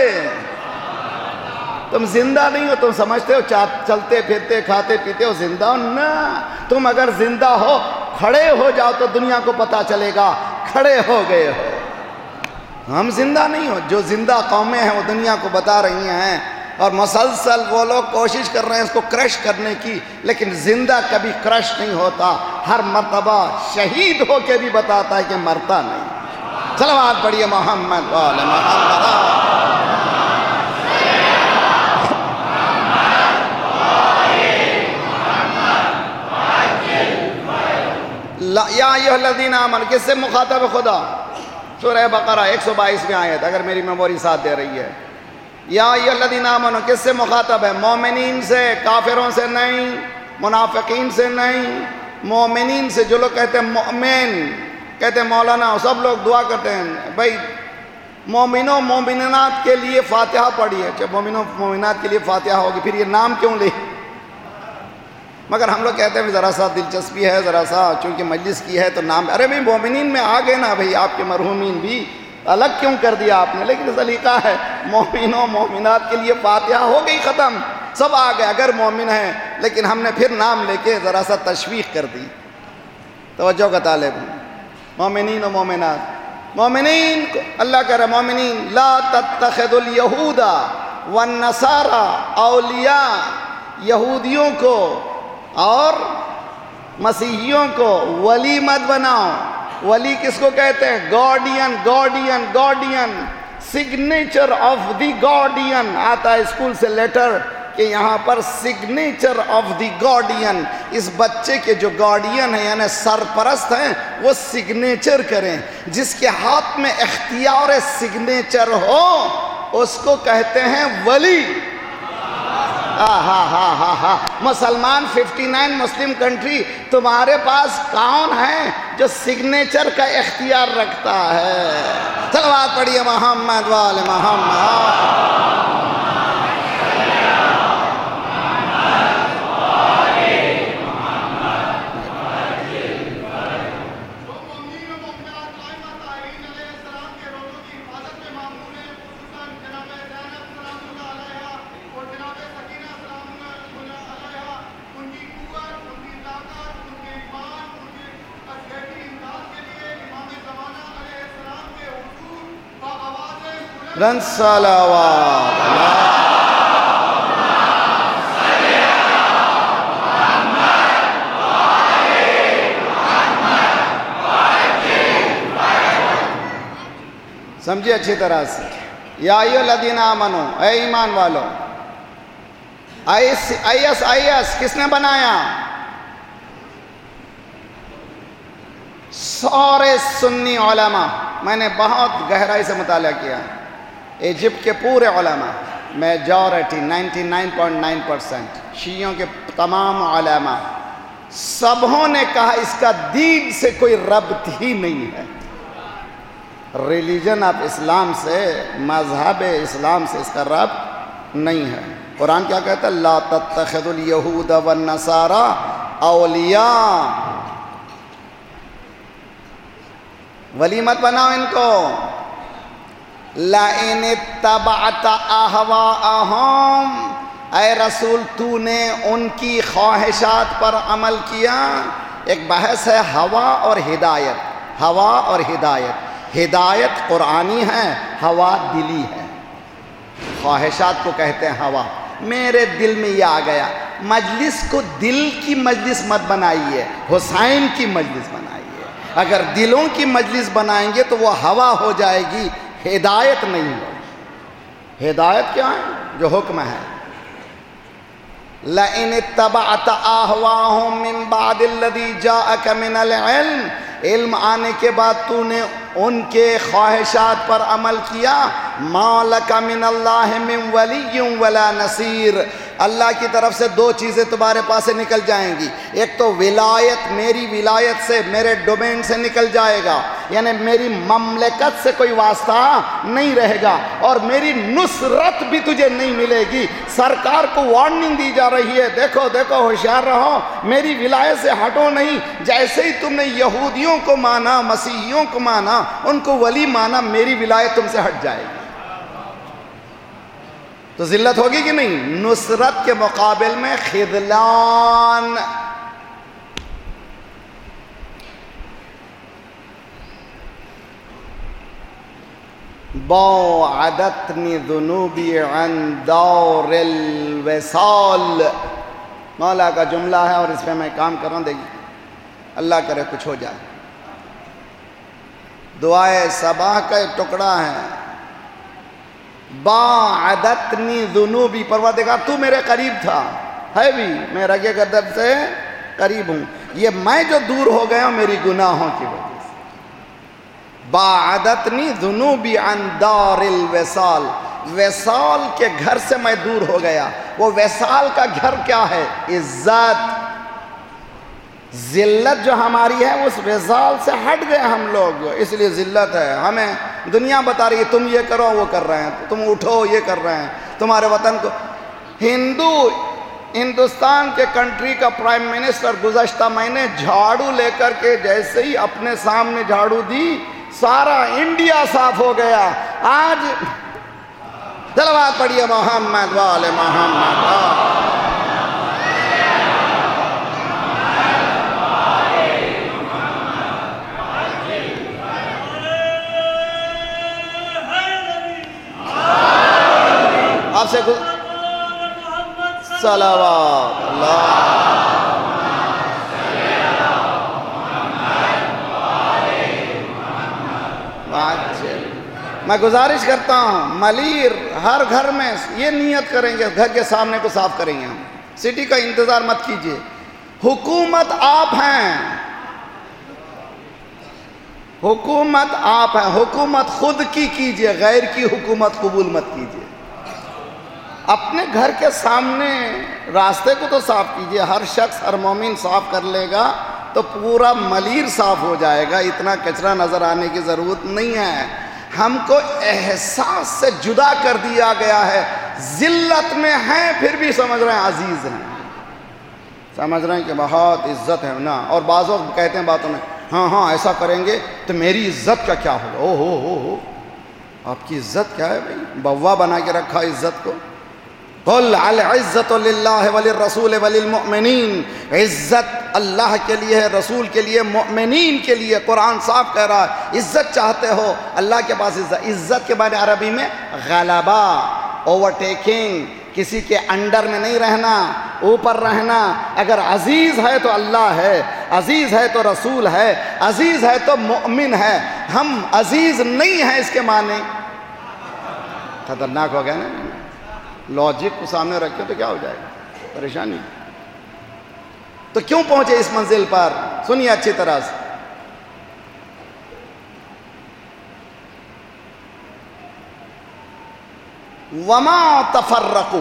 تم زندہ نہیں ہو، تم سمجھتے ہو چلتے پھرتے کھاتے پیتے ہو زندہ ہو، نہ، تم اگر زندہ ہو کھڑے ہو جاؤ تو دنیا کو پتا چلے گا کھڑے ہو گئے ہو۔ ہم زندہ نہیں ہو، جو زندہ قومیں ہیں وہ دنیا کو بتا رہی ہیں، اور مسلسل وہ لوگ کوشش کر رہے ہیں اس کو کرش کرنے کی، لیکن زندہ کبھی کرش نہیں ہوتا، ہر مرتبہ شہید ہو کے بھی بتاتا ہے کہ مرتا نہیں۔ صلوات پڑھیے محمد وعلی محمد۔ یا ایھا الذین آمنوا، کس سے مخاطب ہے خدا؟ سورہ بقرہ 122 میں آیت، اگر میری میموری ساتھ دے رہی ہے۔ یا ایھا الذین آمنوا کس سے مخاطب ہے؟ مومنین سے، کافروں سے نہیں، منافقین سے نہیں، مومنین سے۔ جو لوگ کہتے ہیں مومن، کہتے ہیں مولانا، سب لوگ دعا کرتے ہیں بھائی مومنوں مومنات کے لیے فاتحہ پڑھیے، جب مومنوں مومنات کے لیے فاتحہ ہوگی پھر یہ نام کیوں لے؟ مگر ہم لوگ کہتے ہیں ذرا سا دلچسپی ہے، ذرا سا چونکہ مجلس کی ہے تو نام، ارے بھائی مومنین میں آ گئے نا بھائی، آپ کے مرحومین بھی الگ کیوں کر دیا آپ نے؟ لیکن سلیقہ ہے، مومنوں مومنات کے لیے فاتحہ ہو گئی ختم، سب آ گئے اگر مومن ہیں، لیکن ہم نے پھر نام لے کے ذرا سا تشویق کر دی۔ توجہ کا طالب ہوں، مومنین و مومنات، مومنین کو اللہ کہہ رہا ہے مومنین لا تتخذوا الیہود والنصارى اولیاء، یہودیوں کو اور مسیحیوں کو ولی مت بناؤ۔ ولی کس کو کہتے ہیں؟ Guardian, guardian, guardian, signature of the guardian. آتا ہے اسکول سے لیٹر کہ یہاں پر سگنیچر آف دی گارڈین، اس بچے کے جو گارڈین ہیں یعنی سرپرست ہیں وہ سگنیچر کریں. جس کے ہاتھ میں اختیار سگنیچر ہو اس کو کہتے ہیں ولی. مسلمان 59 مسلم کنٹری، تمہارے پاس کون ہے جو سگنیچر کا اختیار رکھتا ہے؟ صلوات پڑھیے محمد وآل محمد. رن صلوات سمجھے اچھی طرح سے. یا ایھا الذین آمنو، اے ایمان والو. IS کس نے بنایا؟ سارے سنی علماء. میں نے بہت گہرائی سے مطالعہ کیا. ایجپٹ کے پورے علماء، میجورٹی 99.9% شیعوں کے تمام علماء، سبوں نے کہا اس کا دین سے کوئی ربط ہی نہیں ہے. ریلیجن آف اسلام سے، مذہب اسلام سے اس کا ربط نہیں ہے. قرآن کیا کہتا ہے؟ لا تتخذوا اليہود والنصارى اولیاء. ولی مت بناؤ ان کو. لَإِنِ اتَّبَعْتَ أَهْوَاءَهُمْ، اے رسول تو نے ان کی خواہشات پر عمل کیا. ایک بحث ہے ہوا اور ہدایت. ہوا اور ہدایت. ہدایت قرآنی ہے، ہوا دلی ہے. خواہشات کو کہتے ہیں ہوا. میرے دل میں یہ آ گیا. مجلس کو دل کی مجلس مت بنائیے، حسین کی مجلس بنائیے. اگر دلوں کی مجلس بنائیں گے تو وہ ہوا ہو جائے گی، ہدایت نہیں ہوگی. ہدایت کیا ہے؟ جو حکم ہے. لَإِنِ اتَّبَعْتَ أَهْوَاءَهُمْ مِنْ بَعْدِ الَّذِي جَاءَكَ مِنَ الْعِلْمِ، علم آنے کے بعد تو نے ان کے خواہشات پر عمل کیا. مَا لَكَ مِنَ اللَّهِ مِنْ وَلِيٍّ وَلَا نَصِيرٍ. اللہ کی طرف سے دو چیزیں تمہارے پاس سے نکل جائیں گی. ایک تو ولایت، میری ولایت سے، میرے ڈومین سے نکل جائے گا، یعنی میری مملکت سے کوئی واسطہ نہیں رہے گا، اور میری نصرت بھی تجھے نہیں ملے گی. سرکار کو وارننگ دی جا رہی ہے، دیکھو دیکھو ہوشیار رہو، میری ولایت سے ہٹو نہیں. جیسے ہی تم نے یہودیوں کو مانا، مسیحیوں کو مانا، ان کو ولی مانا، میری ولایت تم سے ہٹ جائے گی. تو ذلت ہوگی کہ نہیں؟ نصرت کے مقابل میں خذلان. باعدتنی ذنوبی عن دور الوصال. مولا کا جملہ ہے اور اس پہ میں کام کر رہا ہوں. دیکھیے اللہ کرے کچھ ہو جائے. دعائے صباح کا ایک ٹکڑا ہے. باعدتنی ذنوبی، پروردگار تو میرے قریب تھا، ہے بھی، میں رگے گردن سے قریب ہوں. یہ میں جو دور ہو گیا ہوں میری گناہوں کی وجہ سے. باعدتنی ذنوبی عن دار الوصال، وصال کے گھر سے میں دور ہو گیا. وہ وصال کا گھر کیا ہے؟ عزت. ذلت جو ہماری ہے اس وصال سے ہٹ گئے ہم لوگ، اس لیے ذلت ہے. ہمیں دنیا بتا رہی ہے تم یہ کرو وہ کر رہے ہیں، تم اٹھو یہ کر رہے ہیں. تمہارے وطن کو ہندوستان کے کنٹری کا پرائم منسٹر گزشتہ مہینے جھاڑو لے کر کے جیسے ہی اپنے سامنے جھاڑو دی سارا انڈیا صاف ہو گیا. آج صلوات پڑھیے محمد وآل محمد. آپ سے صلوات اللہ. میں گزارش کرتا ہوں ملیر ہر گھر میں یہ نیت کریں گے گھر کے سامنے کو صاف کریں گے ہم. سٹی کا انتظار مت کیجیے. حکومت آپ ہیں، حکومت آپ ہیں، حکومت خود کی کیجیے، غیر کی حکومت قبول مت کیجیے. اپنے گھر کے سامنے راستے کو تو صاف کیجیے. ہر شخص ہر مومن صاف کر لے گا تو پورا ملیر صاف ہو جائے گا. اتنا کچرا نظر آنے کی ضرورت نہیں ہے. ہم کو احساس سے جدا کر دیا گیا ہے. ذلت میں ہیں پھر بھی سمجھ رہے ہیں عزیز ہیں، سمجھ رہے ہیں کہ بہت عزت ہے نا. اور بعض وقت کہتے ہیں باتوں میں ہاں ایسا کریں گے تو میری عزت کا کیا ہوگا. او ہو آپ کی عزت کیا ہے بھائی؟ بوا بنا کے رکھا عزت کو. قل العزت للہ وللرسول وللمؤمنین، عزت اللہ کے لیے ہے، رسول کے لیے، مؤمنین کے لیے. قرآن صاف کہہ رہا ہے عزت چاہتے ہو اللہ کے پاس عزت. عزت کے معنی عربی میں غلبہ، اوورٹیکنگ، کسی کے انڈر میں نہیں رہنا، اوپر رہنا. اگر عزیز ہے تو اللہ ہے، عزیز ہے تو رسول ہے، عزیز ہے تو مؤمن ہے. ہم عزیز نہیں ہیں اس کے معنی خطرناک ہو گیا نا. لاجک کو سامنے رکھے تو کیا ہو جائے گا، پریشانی. تو کیوں پہنچے اس منزل پر؟ سنیے اچھی طرح سے. وما تفرقوا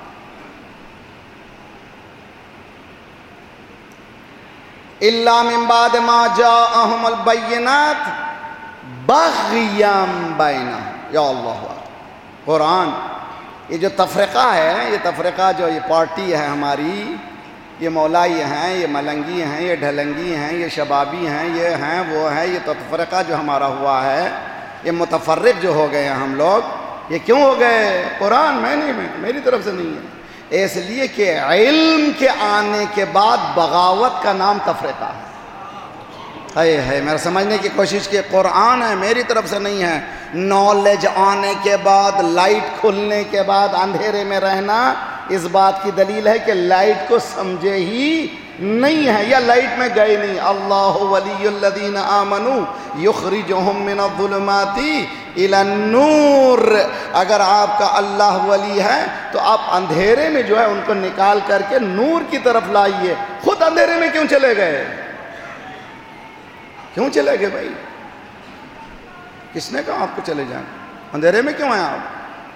الا من بعد ما جاءهم البینات بغیا بینہم. یا اللہ قرآن. یہ جو تفرقہ ہے، یہ تفرقہ جو یہ پارٹی ہے ہماری، یہ مولائی ہیں، یہ ملنگی ہیں، یہ ڈھلنگی ہیں، یہ شبابی ہیں، یہ ہیں وہ ہیں، یہ تفرقہ جو ہمارا ہوا ہے، یہ متفرق جو ہو گئے ہیں ہم لوگ، یہ کیوں ہو گئے؟ قرآن میں نہیں، میری طرف سے نہیں ہے. اس لیے کہ علم کے آنے کے بعد بغاوت کا نام تفرقہ ہے. میرا سمجھنے کی کوشش کی. قرآن ہے، میری طرف سے نہیں ہے. نالج آنے کے بعد، لائٹ کھلنے کے بعد اندھیرے میں رہنا اس بات کی دلیل ہے کہ لائٹ کو سمجھے ہی نہیں ہے یا لائٹ میں گئے نہیں. اللہ ولی الذین آمنوا یخرجہم من الظلمات الی النور. اگر آپ کا اللہ ولی ہے تو آپ اندھیرے میں جو ہے ان کو نکال کر کے نور کی طرف لائیے. خود اندھیرے میں کیوں چلے گئے؟ کیوں چلے گئے بھائی؟ کس نے کہا آپ کو چلے جائیں؟ اندھیرے میں کیوں ہیں آپ؟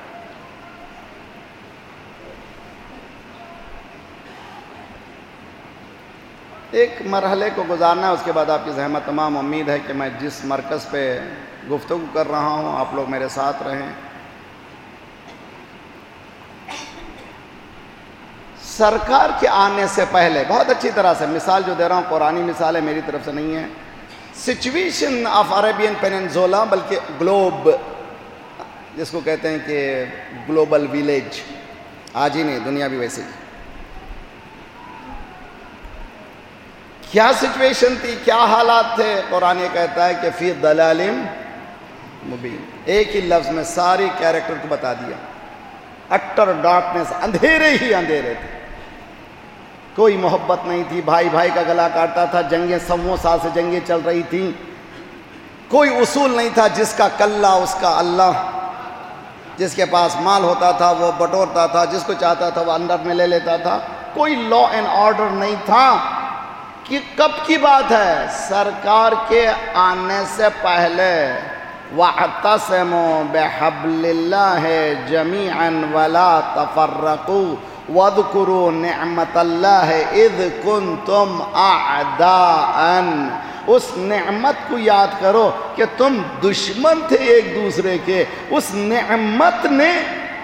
ایک مرحلے کو گزارنا ہے، اس کے بعد آپ کی زحمت تمام. امید ہے کہ میں جس مرکز پہ گفتگو کر رہا ہوں آپ لوگ میرے ساتھ رہیں. سرکار کے آنے سے پہلے بہت اچھی طرح سے مثال جو دے رہا ہوں قرآنی مثال ہے، میری طرف سے نہیں ہے. سچویشن آف عربین پیننسولا، بلکہ گلوب جس کو کہتے ہیں کہ گلوبل ویلیج، آج ہی نہیں دنیا بھی ویسے ہی. کیا سچویشن تھی، کیا حالات تھے؟ قرآن یہ کہتا ہے کہ فی ضلال مبین. ایک ہی لفظ میں ساری کیریکٹر کو بتا دیا. اٹر ڈارکنیس، اندھیرے ہی اندھیرے تھے. کوئی محبت نہیں تھی، بھائی بھائی کا گلا کاٹتا تھا، جنگیں 100 سال سے جنگیں چل رہی تھیں. کوئی اصول نہیں تھا، جس کا کلہ اس کا اللہ. جس کے پاس مال ہوتا تھا وہ بٹورتا تھا، جس کو چاہتا تھا وہ اندر میں لے لیتا تھا. کوئی لا اینڈ آرڈر نہیں تھا. کہ کب کی بات ہے؟ سرکار کے آنے سے پہلے. وَاعْتَصِمُوا بِحَبْلِ اللَّهِ جَمِيعًا وَلَا تَفَرَّقُوا وَاذْكُرُوا نِعْمَةَ اللَّهِ إِذْ كُنْتُمْ أَعْدَاءً. اس نعمت کو یاد کرو کہ تم دشمن تھے ایک دوسرے کے. اس نعمت نے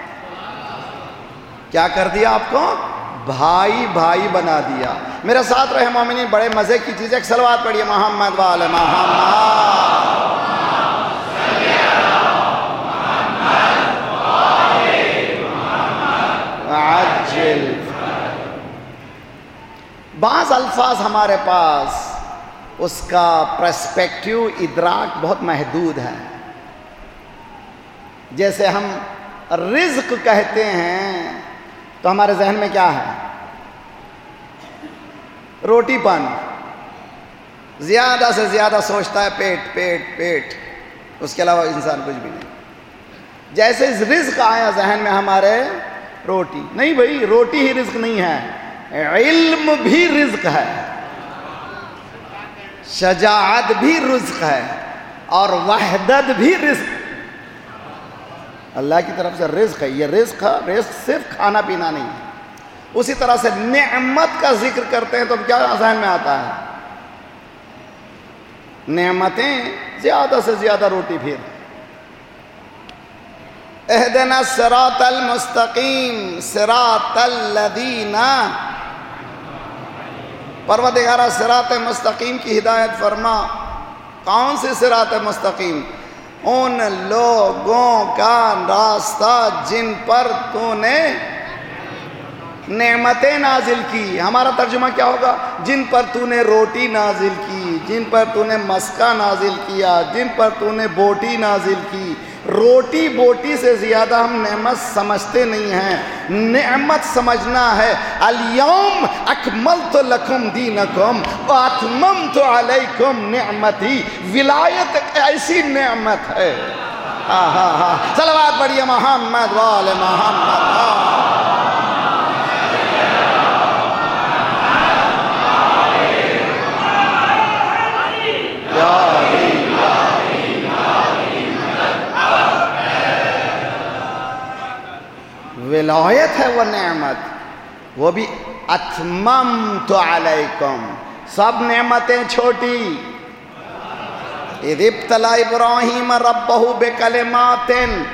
کیا کر دیا آپ کو؟ بھائی بھائی بنا دیا. میرے ساتھ رہے مومنین، بڑے مزے کی چیز. ایک صلوات پڑھیے محمد وآل محمد. عجل. بعض الفاظ ہمارے پاس اس کا پرسپیکٹیو ادراک بہت محدود ہے. جیسے ہم رزق کہتے ہیں تو ہمارے ذہن میں کیا ہے؟ روٹی پانی. زیادہ سے زیادہ سوچتا ہے پیٹ پیٹ پیٹ، اس کے علاوہ انسان کچھ بھی نہیں. جیسے رزق آیا ذہن میں ہمارے روٹی نہیں بھائی، روٹی ہی رزق نہیں ہے، علم بھی رزق ہے، شجاعت بھی رزق ہے، اور وحدت بھی رزق اللہ کی طرف سے رزق ہے۔ یہ رزق ہے، رزق صرف کھانا پینا نہیں ہے۔ اسی طرح سے نعمت کا ذکر کرتے ہیں تو کیا ذہن میں آتا ہے؟ نعمتیں، زیادہ سے زیادہ روٹی پھر اہدنا الصراط المستقیم صراط الذین، پروردگارہ صراط مستقیم کی ہدایت فرما۔ کون سی صراط مستقیم؟ ان لوگوں کا راستہ جن پر تو نے نعمتیں نازل کی۔ ہمارا ترجمہ کیا ہوگا؟ جن پر تو نے روٹی نازل کی، جن پر تو نے مسکہ نازل کیا، جن پر تو نے بوٹی نازل کی۔ روٹی بوٹی سے زیادہ ہم نعمت سمجھتے نہیں ہیں، نعمت سمجھنا ہے الیوم اکملت لکم دینکم واتممت علیکم نعمتی۔ ولایت ایسی نعمت ہے، صلوات پڑھیے محمد وآل محمد۔ ولایت ہے وہ نعمت، وہ بھی اتممت علیکم، سب نعمتیں چھوٹی۔ اذ ابتلی ابراہیم ربہ بکلمات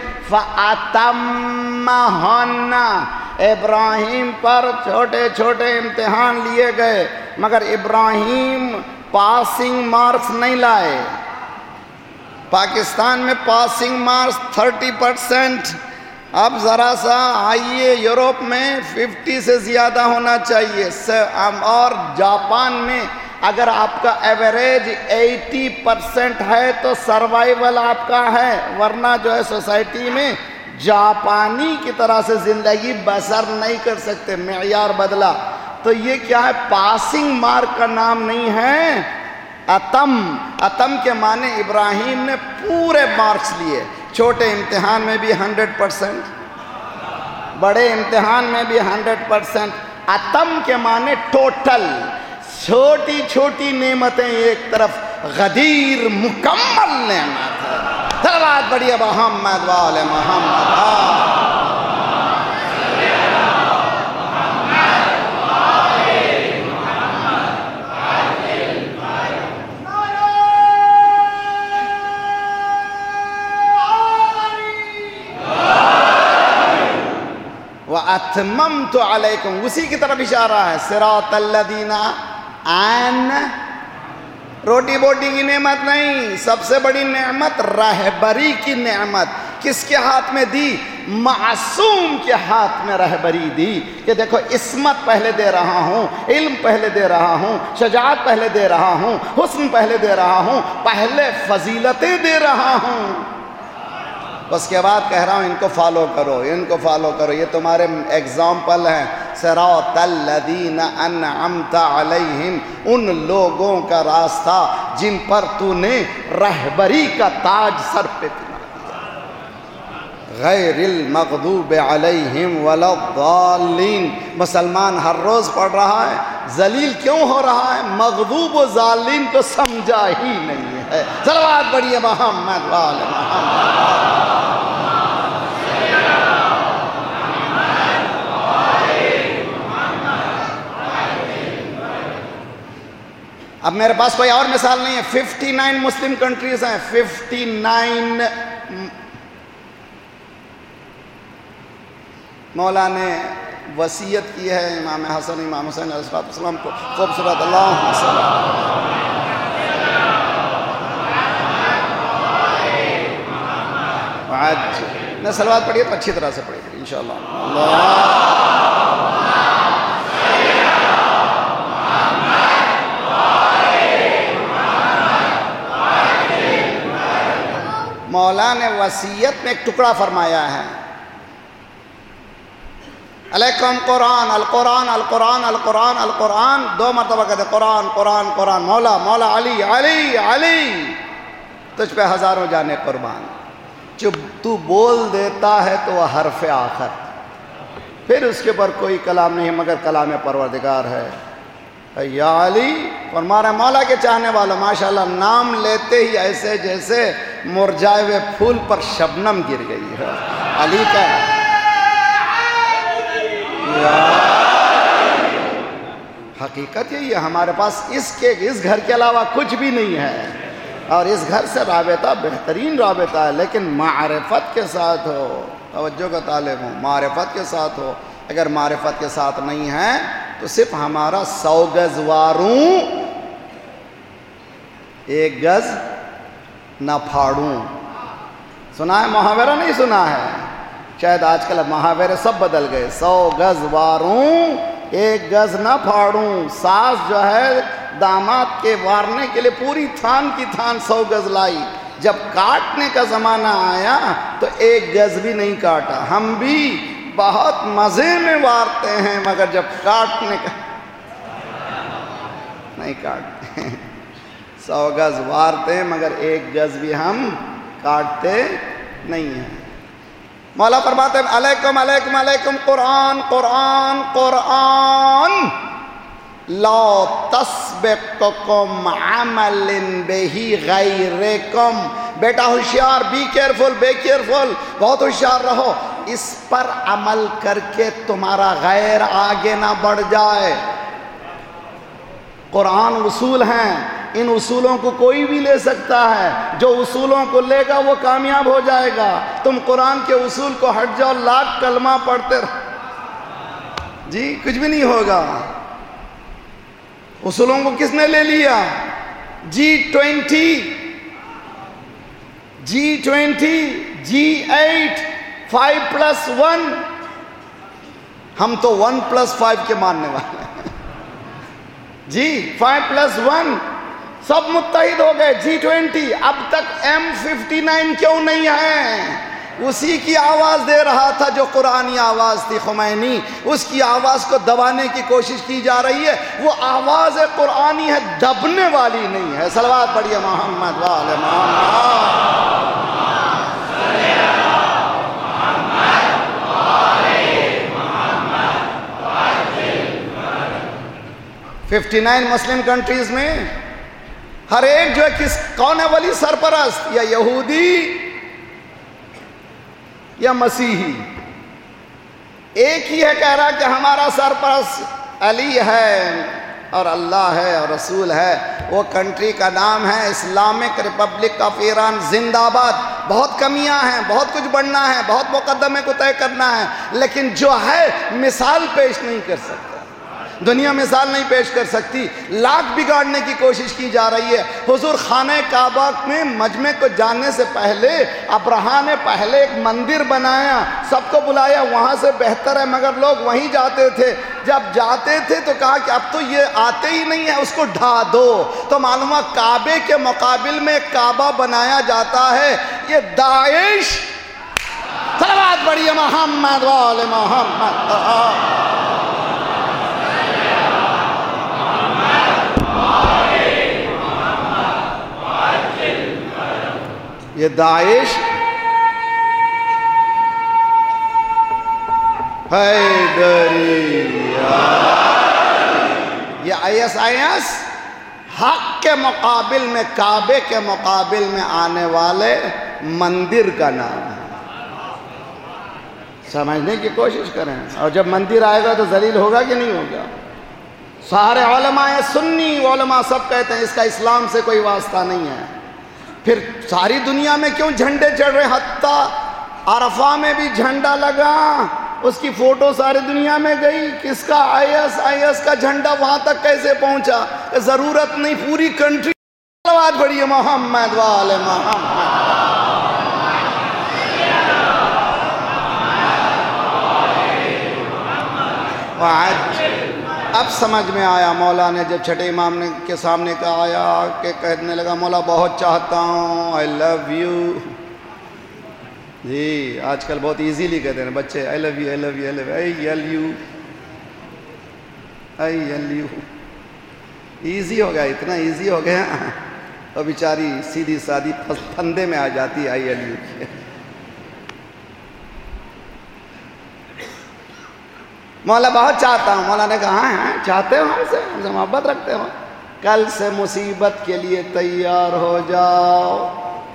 فاتمہن، ابراہیم پر چھوٹے چھوٹے امتحان لیے گئے مگر ابراہیم پاسنگ مارکس نہیں لائے۔ پاکستان میں پاسنگ مارکس 30%، اب ذرا سا آئیے یوروپ میں 50 سے زیادہ ہونا چاہیے، اور جاپان میں اگر آپ کا ایوریج 80% ہے تو سروائیول آپ کا ہے، ورنہ جو ہے سوسائٹی میں جاپانی کی طرح سے زندگی بسر نہیں کر سکتے، معیار بدلا۔ تو یہ کیا ہے؟ پاسنگ مارک کا نام نہیں ہے، اتم کے معنی ابراہیم نے پورے مارکس لیے، چھوٹے امتحان میں بھی 100%، بڑے امتحان میں بھی 100%۔ اتم کے معنی ٹوٹل، چھوٹی چھوٹی نعمتیں ایک طرف، غدیر مکمل نعمت ہے۔ صلوات پڑھیے محمد وآل محمد۔ وَأَتْمَمْتُ عَلَيْكُمْ، اسی کی طرف اشارہ ہے، صراط الذین روٹی بوٹی کی نعمت نہیں، سب سے بڑی نعمت رہبری کی نعمت کس کے ہاتھ میں دی؟ معصوم کے ہاتھ میں رہبری دی کہ دیکھو عصمت پہلے دے رہا ہوں، علم پہلے دے رہا ہوں، شجاعت پہلے دے رہا ہوں، حسن پہلے دے رہا ہوں، پہلے فضیلتیں دے رہا ہوں، اس کے بعد کہہ رہا ہوں ان کو فالو کرو، ان کو فالو کرو، یہ تمہارے ایگزامپل ہیں۔ صراط الذین انعمت علیہم، ان لوگوں کا راستہ جن پر تو نے رہبری کا تاج سر پہ پہنا دیا۔ غیر المغضوب علیہم ولا الضالین، مسلمان ہر روز پڑھ رہا ہے، ذلیل کیوں ہو رہا ہے؟ مغضوب و ضالین کو سمجھا ہی نہیں ہے۔ صلوات پڑھیے محمد وآل محمد۔ اب میرے پاس کوئی اور مثال نہیں ہے، 59 مسلم کنٹریز ہیں، 59 مولا نے وصیت کی ہے امام حسن امام حسین علیہ السلام کو، خوبصورت اللہم صلی آج میں صلوات پڑھیے تو اچھی طرح سے پڑھیے انشاءاللہ۔ مولا نے وصیت میں ایک ٹکڑا فرمایا ہے، علیکم قرآن القرآن القرآن القرآن القرآن، 2 مرتبہ کہتے قرآن قرآن قرآن، مولا مولا علی علی علی، تجھ پہ ہزاروں جانے قربان۔ جب تو بول دیتا ہے تو وہ حرف آخر، پھر اس کے اوپر کوئی کلام نہیں مگر کلام پروردگار ہے۔ یا علی فرما رہے مولا کے چاہنے والوں، ماشاءاللہ نام لیتے ہی ایسے جیسے مرجھائے ہوئے پھول پر شبنم گر گئی ہے۔ علی کا حقیقت یہی ہے، ہمارے پاس اس گھر کے علاوہ کچھ بھی نہیں ہے، اور اس گھر سے رابطہ بہترین رابطہ ہے، لیکن معرفت کے ساتھ ہو۔ توجہ کا طالب ہوں، معرفت کے ساتھ ہو۔ اگر معرفت کے ساتھ نہیں ہے تو صرف ہمارا 100 گز واروں 1 گز نہ پھاڑوں، سنا ہے محاورہ؟ نہیں سنا ہے؟ شاید آج کل محاورے سب بدل گئے۔ 100 گز واروں 1 گز نہ پھاڑوں۔ ساس جو ہے داماد کے وارنے کے لیے پوری تھان کی تھان 100 گز لائی، جب کاٹنے کا زمانہ آیا تو 1 گز بھی نہیں کاٹا۔ ہم بھی بہت مزے میں وارتے ہیں مگر جب کاٹنے کا نہیں کاٹتے۔ 100 گز وارتے ہیں مگر 1 گز بھی ہم کاٹتے نہیں ہیں۔ مولا فرماتے ہیں علیکم علیکم علیکم قرآن قرآن قرآن لا تسبقکم عمل بہی غیرکم۔ بیٹا ہوشیار، بی کیئرفل، بے کیئرفل، بہت ہوشیار رہو، اس پر عمل کر کے تمہارا غیر آگے نہ بڑھ جائے۔ قرآن اصول ہیں، ان اصولوں کو کوئی بھی لے سکتا ہے، جو اصولوں کو لے گا وہ کامیاب ہو جائے گا۔ تم قرآن کے اصول کو ہٹ جاؤ، لاکھ کلمہ پڑھتے رہو جی کچھ بھی نہیں ہوگا۔ اصولوں کو کس نے لے لیا؟ G20 G8 5+1، ہم تو 1+5 کے ماننے والے ہیں جی۔ 5+1 سب متحد ہو گئے۔ G20 اب تک M59 کیوں نہیں ہے؟ اسی کی آواز دے رہا تھا جو قرآنی آواز تھی، خمینی، اس کی آواز کو دبانے کی کوشش کی جا رہی ہے۔ وہ آواز قرآنی ہے، دبنے والی نہیں ہے۔ صلوات پڑھیے محمد وآل محمد۔ 59 مسلم کنٹریز میں ہر ایک جو ہے کون ہے ولی سرپرست؟ یا یہودی یا مسیحی۔ ایک ہی ہے کہہ رہا کہ ہمارا سرپرست علی ہے اور اللہ ہے اور رسول ہے۔ وہ کنٹری کا نام ہے اسلامک ریپبلک آف ایران زندہ آباد۔ بہت کمیاں ہیں، بہت کچھ بڑھنا ہے، بہت مقدمے کو طے کرنا ہے، لیکن جو ہے مثال پیش نہیں کر سکتا۔ دنیا مثال نہیں پیش کر سکتی، لاکھ بگاڑنے کی کوشش کی جا رہی ہے۔ حضور خانہ کعبہ میں مجمع کو جانے سے پہلے ابرہا نے پہلے ایک مندر بنایا، سب کو بلایا، وہاں سے بہتر ہے، مگر لوگ وہیں جاتے تھے۔ جب جاتے تھے تو کہا کہ اب تو یہ آتے ہی نہیں ہے، اس کو ڈھا دو۔ تو معلوم ہے کعبے کے مقابل میں کعبہ بنایا جاتا ہے۔ یہ داعش، صلوات پڑھیے محمد وآل محمد۔ یہ داعش حیدریہ، یہ ISIS حق کے مقابل میں، کعبے کے مقابل میں آنے والے مندر کا نام ہے۔ سمجھنے کی کوشش کریں، اور جب مندر آئے گا تو ذلیل ہوگا کہ نہیں ہوگا؟ سارے علماء سنی علماء سب کہتے ہیں اس کا اسلام سے کوئی واسطہ نہیں ہے۔ پھر ساری دنیا میں کیوں جھنڈے چڑھ رہے؟ حتیٰ عرفہ میں بھی جھنڈا لگا، اس کی فوٹو ساری دنیا میں گئی۔ کس کا؟ IS کا جھنڈا وہاں تک کیسے پہنچا؟ ضرورت نہیں، پوری کنٹری۔ صلوات پڑھیے محمد وآل محمد۔ اب سمجھ میں آیا، مولا نے جب چھٹے امام کے سامنے کا آیا کہ کہنے لگا مولا بہت چاہتا ہوں، I love you۔ جی آج کل بہت ایزیلی کہتے ہیں بچے I love you I love you I love you I love you I love you۔ Easy ہو گیا، اتنا ایزی ہو گیا اور بیچاری سیدھی سادھی پھندے میں آ جاتی I love you۔ مولا بہت چاہتا ہوں۔ مولا نے کہا ہاں چاہتے ہو ہم سے محبت رکھتے ہو، کل سے مصیبت کے لیے تیار ہو جاؤ۔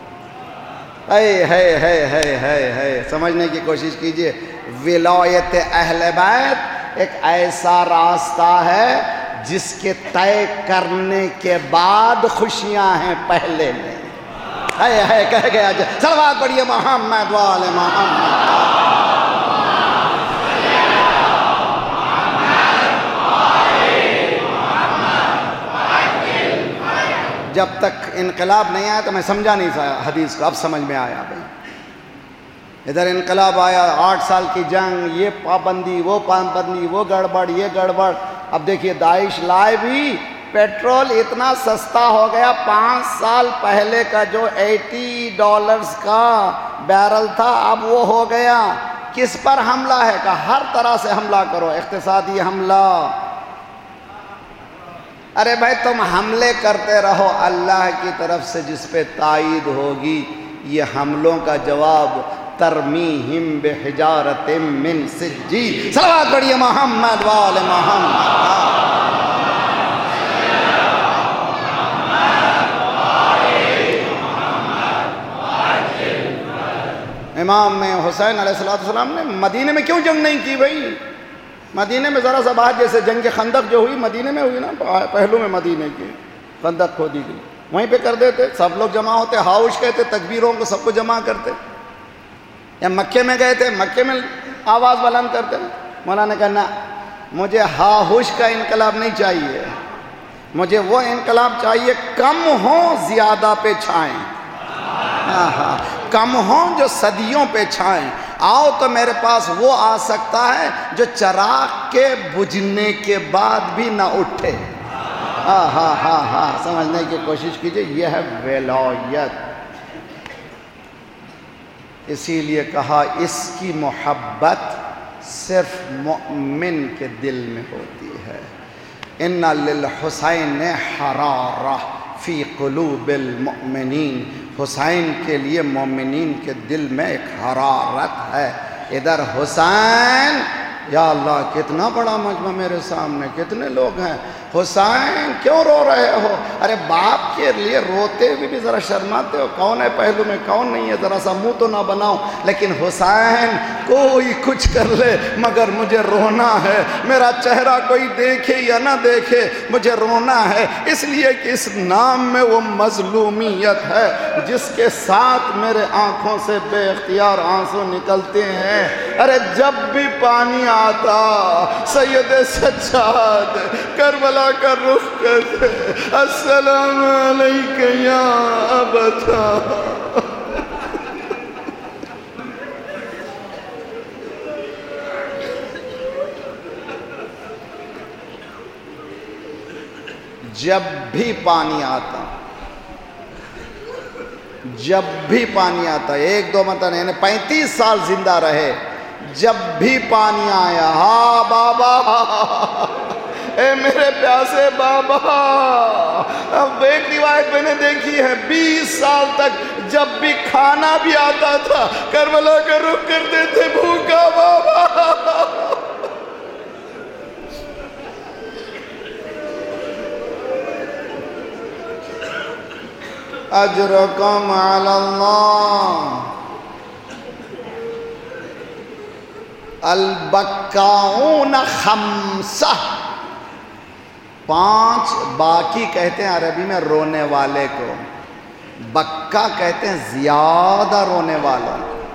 ہے سمجھنے کی کوشش کیجئے، ولایت اہل بیت ایک ایسا راستہ ہے جس کے طے کرنے کے بعد خوشیاں ہیں، پہلے نہیں۔ ہے کہہ گیا صلوات پڑھیے محمد وآل محمد۔ جب تک انقلاب نہیں آیا تو میں سمجھا نہیں تھا حدیث کو، اب سمجھ میں آیا بھائی۔ ادھر انقلاب آیا، 8 سال کی جنگ، یہ پابندی وہ پابندی، وہ گڑبڑ یہ گڑبڑ۔ اب دیکھیے داعش لائے بھی، پیٹرول اتنا سستا ہو گیا، 5 سال پہلے کا جو $80 کا بیرل تھا اب وہ ہو گیا۔ کس پر حملہ ہے؟ کہ ہر طرح سے حملہ کرو، اقتصادی حملہ۔ ارے بھائی تم حملے کرتے رہو، اللہ کی طرف سے جس پہ تائید ہوگی یہ حملوں کا جواب ترمیہم بحجارۃ من سجیل۔ صلوات پڑھیے محمد وآل محمد۔ امام حسین علیہ السلام نے مدینے میں کیوں جنگ نہیں کی بھائی؟ مدینے میں ذرا سا بات، جیسے جنگ خندق جو ہوئی مدینے میں ہوئی نا، پہلو میں مدینے کی خندق کھودی گئی، وہیں پہ کر دیتے، سب لوگ جمع ہوتے، ہاؤش کہتے، تکبیروں کو سب کو جمع کرتے۔ یا مکے میں گئے تھے، مکے میں آواز بلند کرتے۔ مولانا نے کہا نا مجھے ہاؤش کا انقلاب نہیں چاہیے، مجھے وہ انقلاب چاہیے کم ہوں زیادہ پہ چھائیں، کم ہوں جو صدیوں پہ چھائیں۔ آؤ تو میرے پاس وہ آ سکتا ہے جو چراغ کے بجھنے کے بعد بھی نہ اٹھے۔ سمجھنے کی کوشش کیجئے، یہ ہے ولایت۔ اسی لیے کہا اس کی محبت صرف مؤمن کے دل میں ہوتی ہے۔ ان للحسین حرارہ فی قلوب المؤمنین، حسین کے لیے مومنین کے دل میں ایک حرارت ہے۔ ادھر حسین، یا اللہ کتنا بڑا مجمع میرے سامنے، کتنے لوگ ہیں۔ حسین کیوں رو رہے ہو؟ ارے باپ کے لیے روتے ہوئے بھی ذرا شرماتے ہو، کون ہے پہلو میں کون نہیں ہے، ذرا سا منہ تو نہ بناؤ۔ لیکن حسین کوئی کچھ کر لے مگر مجھے رونا ہے، میرا چہرہ کوئی دیکھے یا نہ دیکھے مجھے رونا ہے، اس لیے کہ اس نام میں وہ مظلومیت ہے جس کے ساتھ میرے آنکھوں سے بے اختیار آنسو نکلتے ہیں۔ ارے جب بھی پانی آتا سید سجاد کربلا کا رخ کرتے، السلام علیکہ یا ابتا۔ جب بھی پانی آتا، جب بھی پانی آتا، 1-2 مرتبہ یعنی 35 سال زندہ رہے، جب بھی پانی آیا، ہاں بابا اے میرے پیاسے بابا۔ اب ایک روایت میں نے دیکھی ہے 20 سال تک جب بھی کھانا بھی آتا تھا کربلا کا رخ کرتے تھے، بھوکا بابا۔ اجرکم علی اللہ۔ البکاؤن 5، 5 باقی کہتے ہیں عربی میں رونے والے کو، بکا کہتے ہیں زیادہ رونے والا۔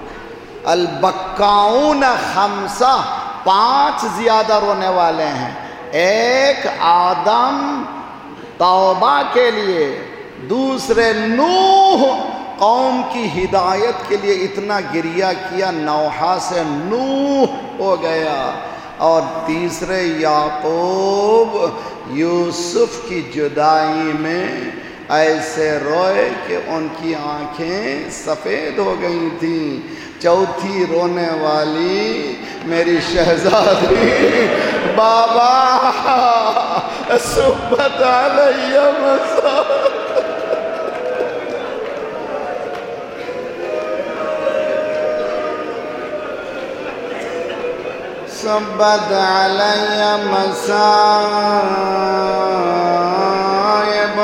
البکاؤن 5، 5 زیادہ رونے والے ہیں۔ ایک آدم توبہ کے لیے، دوسرے نوح قوم کی ہدایت کے لیے اتنا گریہ کیا نوحہ سے نوح ہو گیا، اور تیسرے یعقوب یوسف کی جدائی میں ایسے روئے کہ ان کی آنکھیں سفید ہو گئی تھیں۔ چوتھی رونے والی میری شہزادی بابا صبت علیہ مسا۔ صبت علی مصائب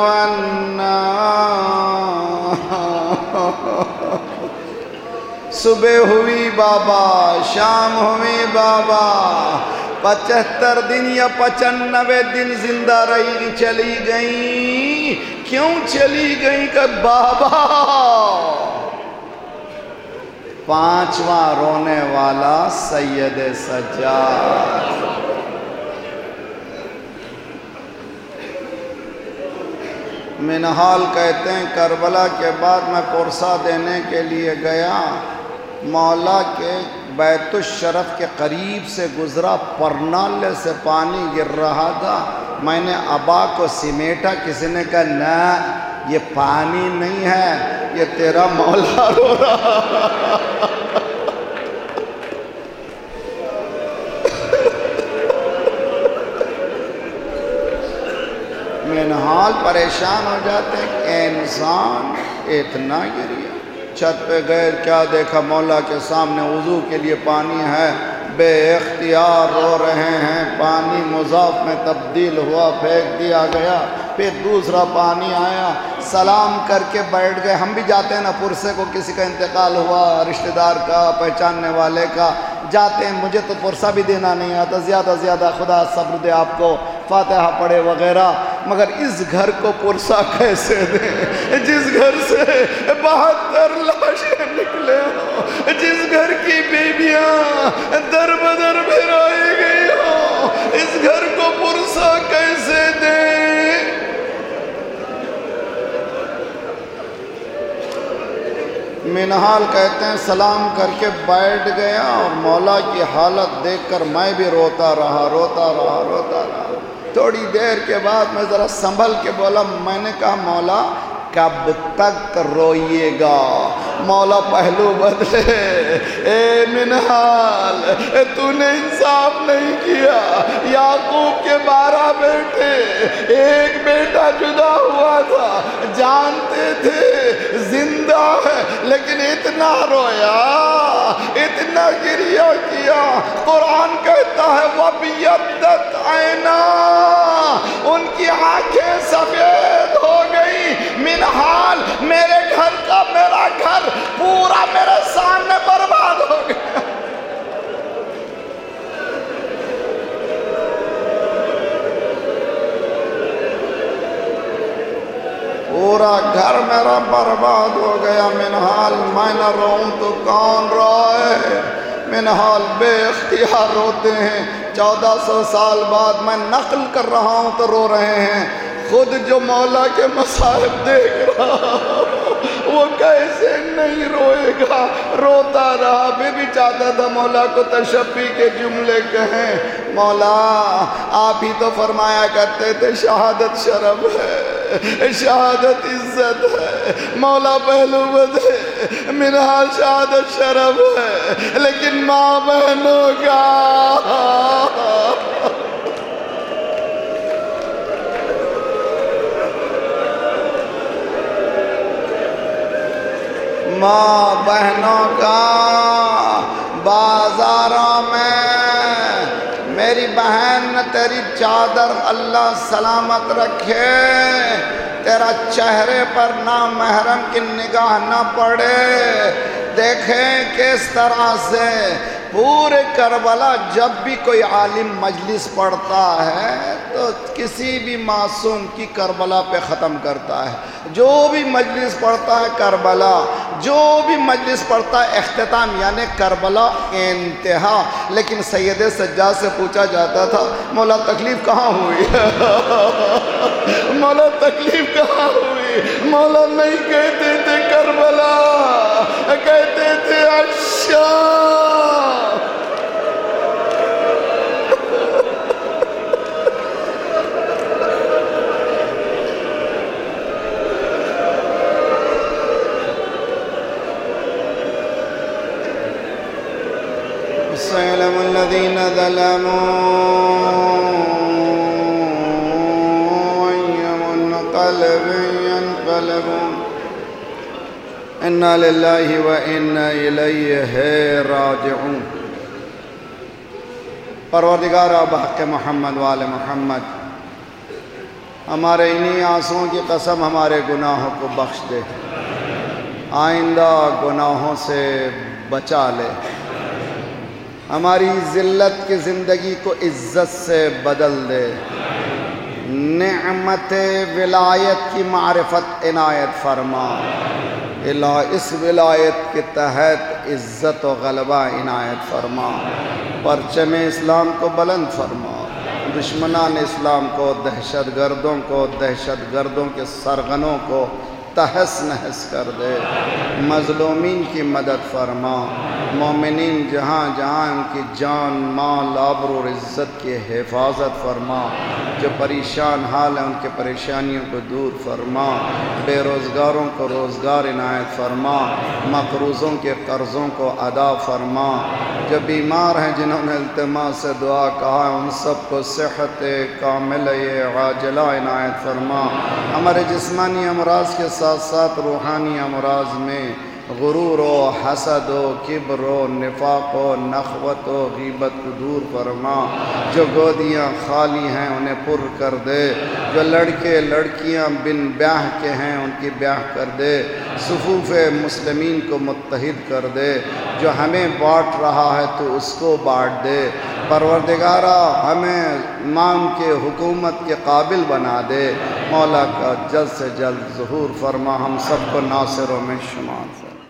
صبح ہوئی بابا، شام ہوئی بابا، 75 دن یا 95 دن زندہ رہی، چلی گئیں۔ کیوں چلی گئیں کہ بابا 5واں رونے والا سید سجاد۔ منہال کہتے ہیں کربلا کے بعد میں پرسہ دینے کے لیے گیا، مولا کے بیت الشرف کے قریب سے گزرا، پرنالے سے پانی گر رہا تھا، میں نے ابا کو سمیٹا، کسی نے کہا نہ یہ پانی نہیں ہے، یہ تیرا مولا رو رہا۔ منہال پریشان ہو جاتے ہیں کہ انسان اتنا گریا۔ چھت پہ گئے، کیا دیکھا، مولا کے سامنے وضو کے لیے پانی ہے، بے اختیار رو رہے ہیں، پانی مضاف میں تبدیل ہوا، پھینک دیا گیا، پھر دوسرا پانی آیا، سلام کر کے بیٹھ گئے۔ ہم بھی جاتے ہیں نا، پرسے کو کسی کا انتقال ہوا، رشتہ دار کا، پہچاننے والے کا، جاتے ہیں، مجھے تو پرسہ بھی دینا نہیں آتا، زیادہ زیادہ خدا صبر دے آپ کو، فاتحہ پڑھے وغیرہ، مگر اس گھر کو پرسہ کیسے دیں جس گھر سے 72 لاشیں نکلے ہوں، جس گھر کی بیویاں در بدر پھرائی گئی ہوں، اس گھر کو پرسہ کیسے دیں؟ منہال کہتے ہیں سلام کر کے بیٹھ گیا، اور مولا کی حالت دیکھ کر میں بھی روتا رہا۔ تھوڑی دیر کے بعد میں ذرا سنبھل کے بولا، میں نے کہا مولا کب تک روئیے گا؟ مولا پہلو بدلے، اے منہال تو نے انصاف نہیں کیا، یعقوب کے 12 بیٹے، ایک بیٹا جدا ہوا تھا، جانتے تھے زندہ ہے، لیکن اتنا رویا، اتنا گریہ کیا۔ قرآن کہتا ہے وَبِيَضَّتْ عَيْنَاهُ، ان کی آنکھیں سفید ہو گئی۔ منہال میرے گھر کا، میرا گھر پورا میرے سامنے برباد ہو گیا۔ پورا گھر میرا برباد ہو گیا۔ منہال میں نہ روؤں تو کون روئے؟ منہال بے اختیار روتے ہیں۔ 1400 سال بعد میں نقل کر رہا ہوں تو رو رہے ہیں۔ خود جو مولا کے مصائب دیکھ رہا وہ کیسے نہیں روئے گا؟ روتا رہا، پھر بھی چاہتا تھا مولا کو تشفی کے جملے کہیں۔ مولا آپ ہی تو فرمایا کرتے تھے شہادت شرف ہے، شہادت عزت ہے۔ مولا پہلو بدے، منہال شہادت شرف ہے، لیکن ماں بہنوں کا ماں بہنوں کا بازاروں میں میری بہن تیری چادر اللہ سلامت رکھے، تیرا چہرے پر نامحرم کی نگاہ نہ پڑے۔ دیکھیں کس طرح سے پورے کربلا جب بھی کوئی عالم مجلس پڑھتا ہے تو کسی بھی معصوم کی کربلا پہ ختم کرتا ہے۔ جو بھی مجلس پڑھتا ہے کربلا، جو بھی مجلس پڑھتا ہے اختتام یعنی کربلا انتہا۔ لیکن سید سجاد سے پوچھا جاتا تھا مولا تکلیف کہاں ہوئی؟ مولا تکلیف کہاں ہوئی؟ مولا نہیں کہتے تھے کربلا، کہتے تھے الشام۔ سيعلم الذين ظلموا أي منقلب ينقلبون إنا لله وإنا إليه راجعون۔ پروردگارہ بحق محمد وآل محمد ہمارے انہی آنسوؤں کی قسم ہمارے گناہوں کو بخش دے، آئندہ گناہوں سے بچا لے، ہماری ذلت کی زندگی کو عزت سے بدل دے، نعمت ولایت کی معرفت عنایت فرما، الہ اس ولایت کے تحت عزت و غلبہ عنایت فرما، پرچم اسلام کو بلند فرما، دشمنان اسلام کو، دہشت گردوں کے سرغنوں کو تہس نہس کر دے، مظلومین کی مدد فرما، مومنین جہاں جہاں ان کی جان مال آبرو اور عزت کی حفاظت فرما، جو پریشان حال ہیں ان کے پریشانیوں کو دور فرما، بے روزگاروں کو روزگار عنایت فرما، مقروضوں کے قرضوں کو ادا فرما، جو بیمار ہیں جنہوں نے التماس سے دعا کہا ان سب کو صحت کاملہ عاجلہ عنایت فرما، ہمارے جسمانی امراض کے ساتھ ساتھ روحانی امراض میں غرور و حسد و کبر و نفاق و نخوت و غیبت کو دور فرما، جو گودیاں خالی ہیں انہیں پر کر دے، جو لڑکے لڑکیاں بن بیاہ کے ہیں ان کی بیاہ کر دے، صفوف مسلمین کو متحد کر دے، جو ہمیں بانٹ رہا ہے تو اس کو بانٹ دے، پروردگارہ ہمیں امام کے حکومت کے قابل بنا دے، مولا کا جلد سے جلد ظہور فرما، ہم سب کو ناصروں میں شمار فرما۔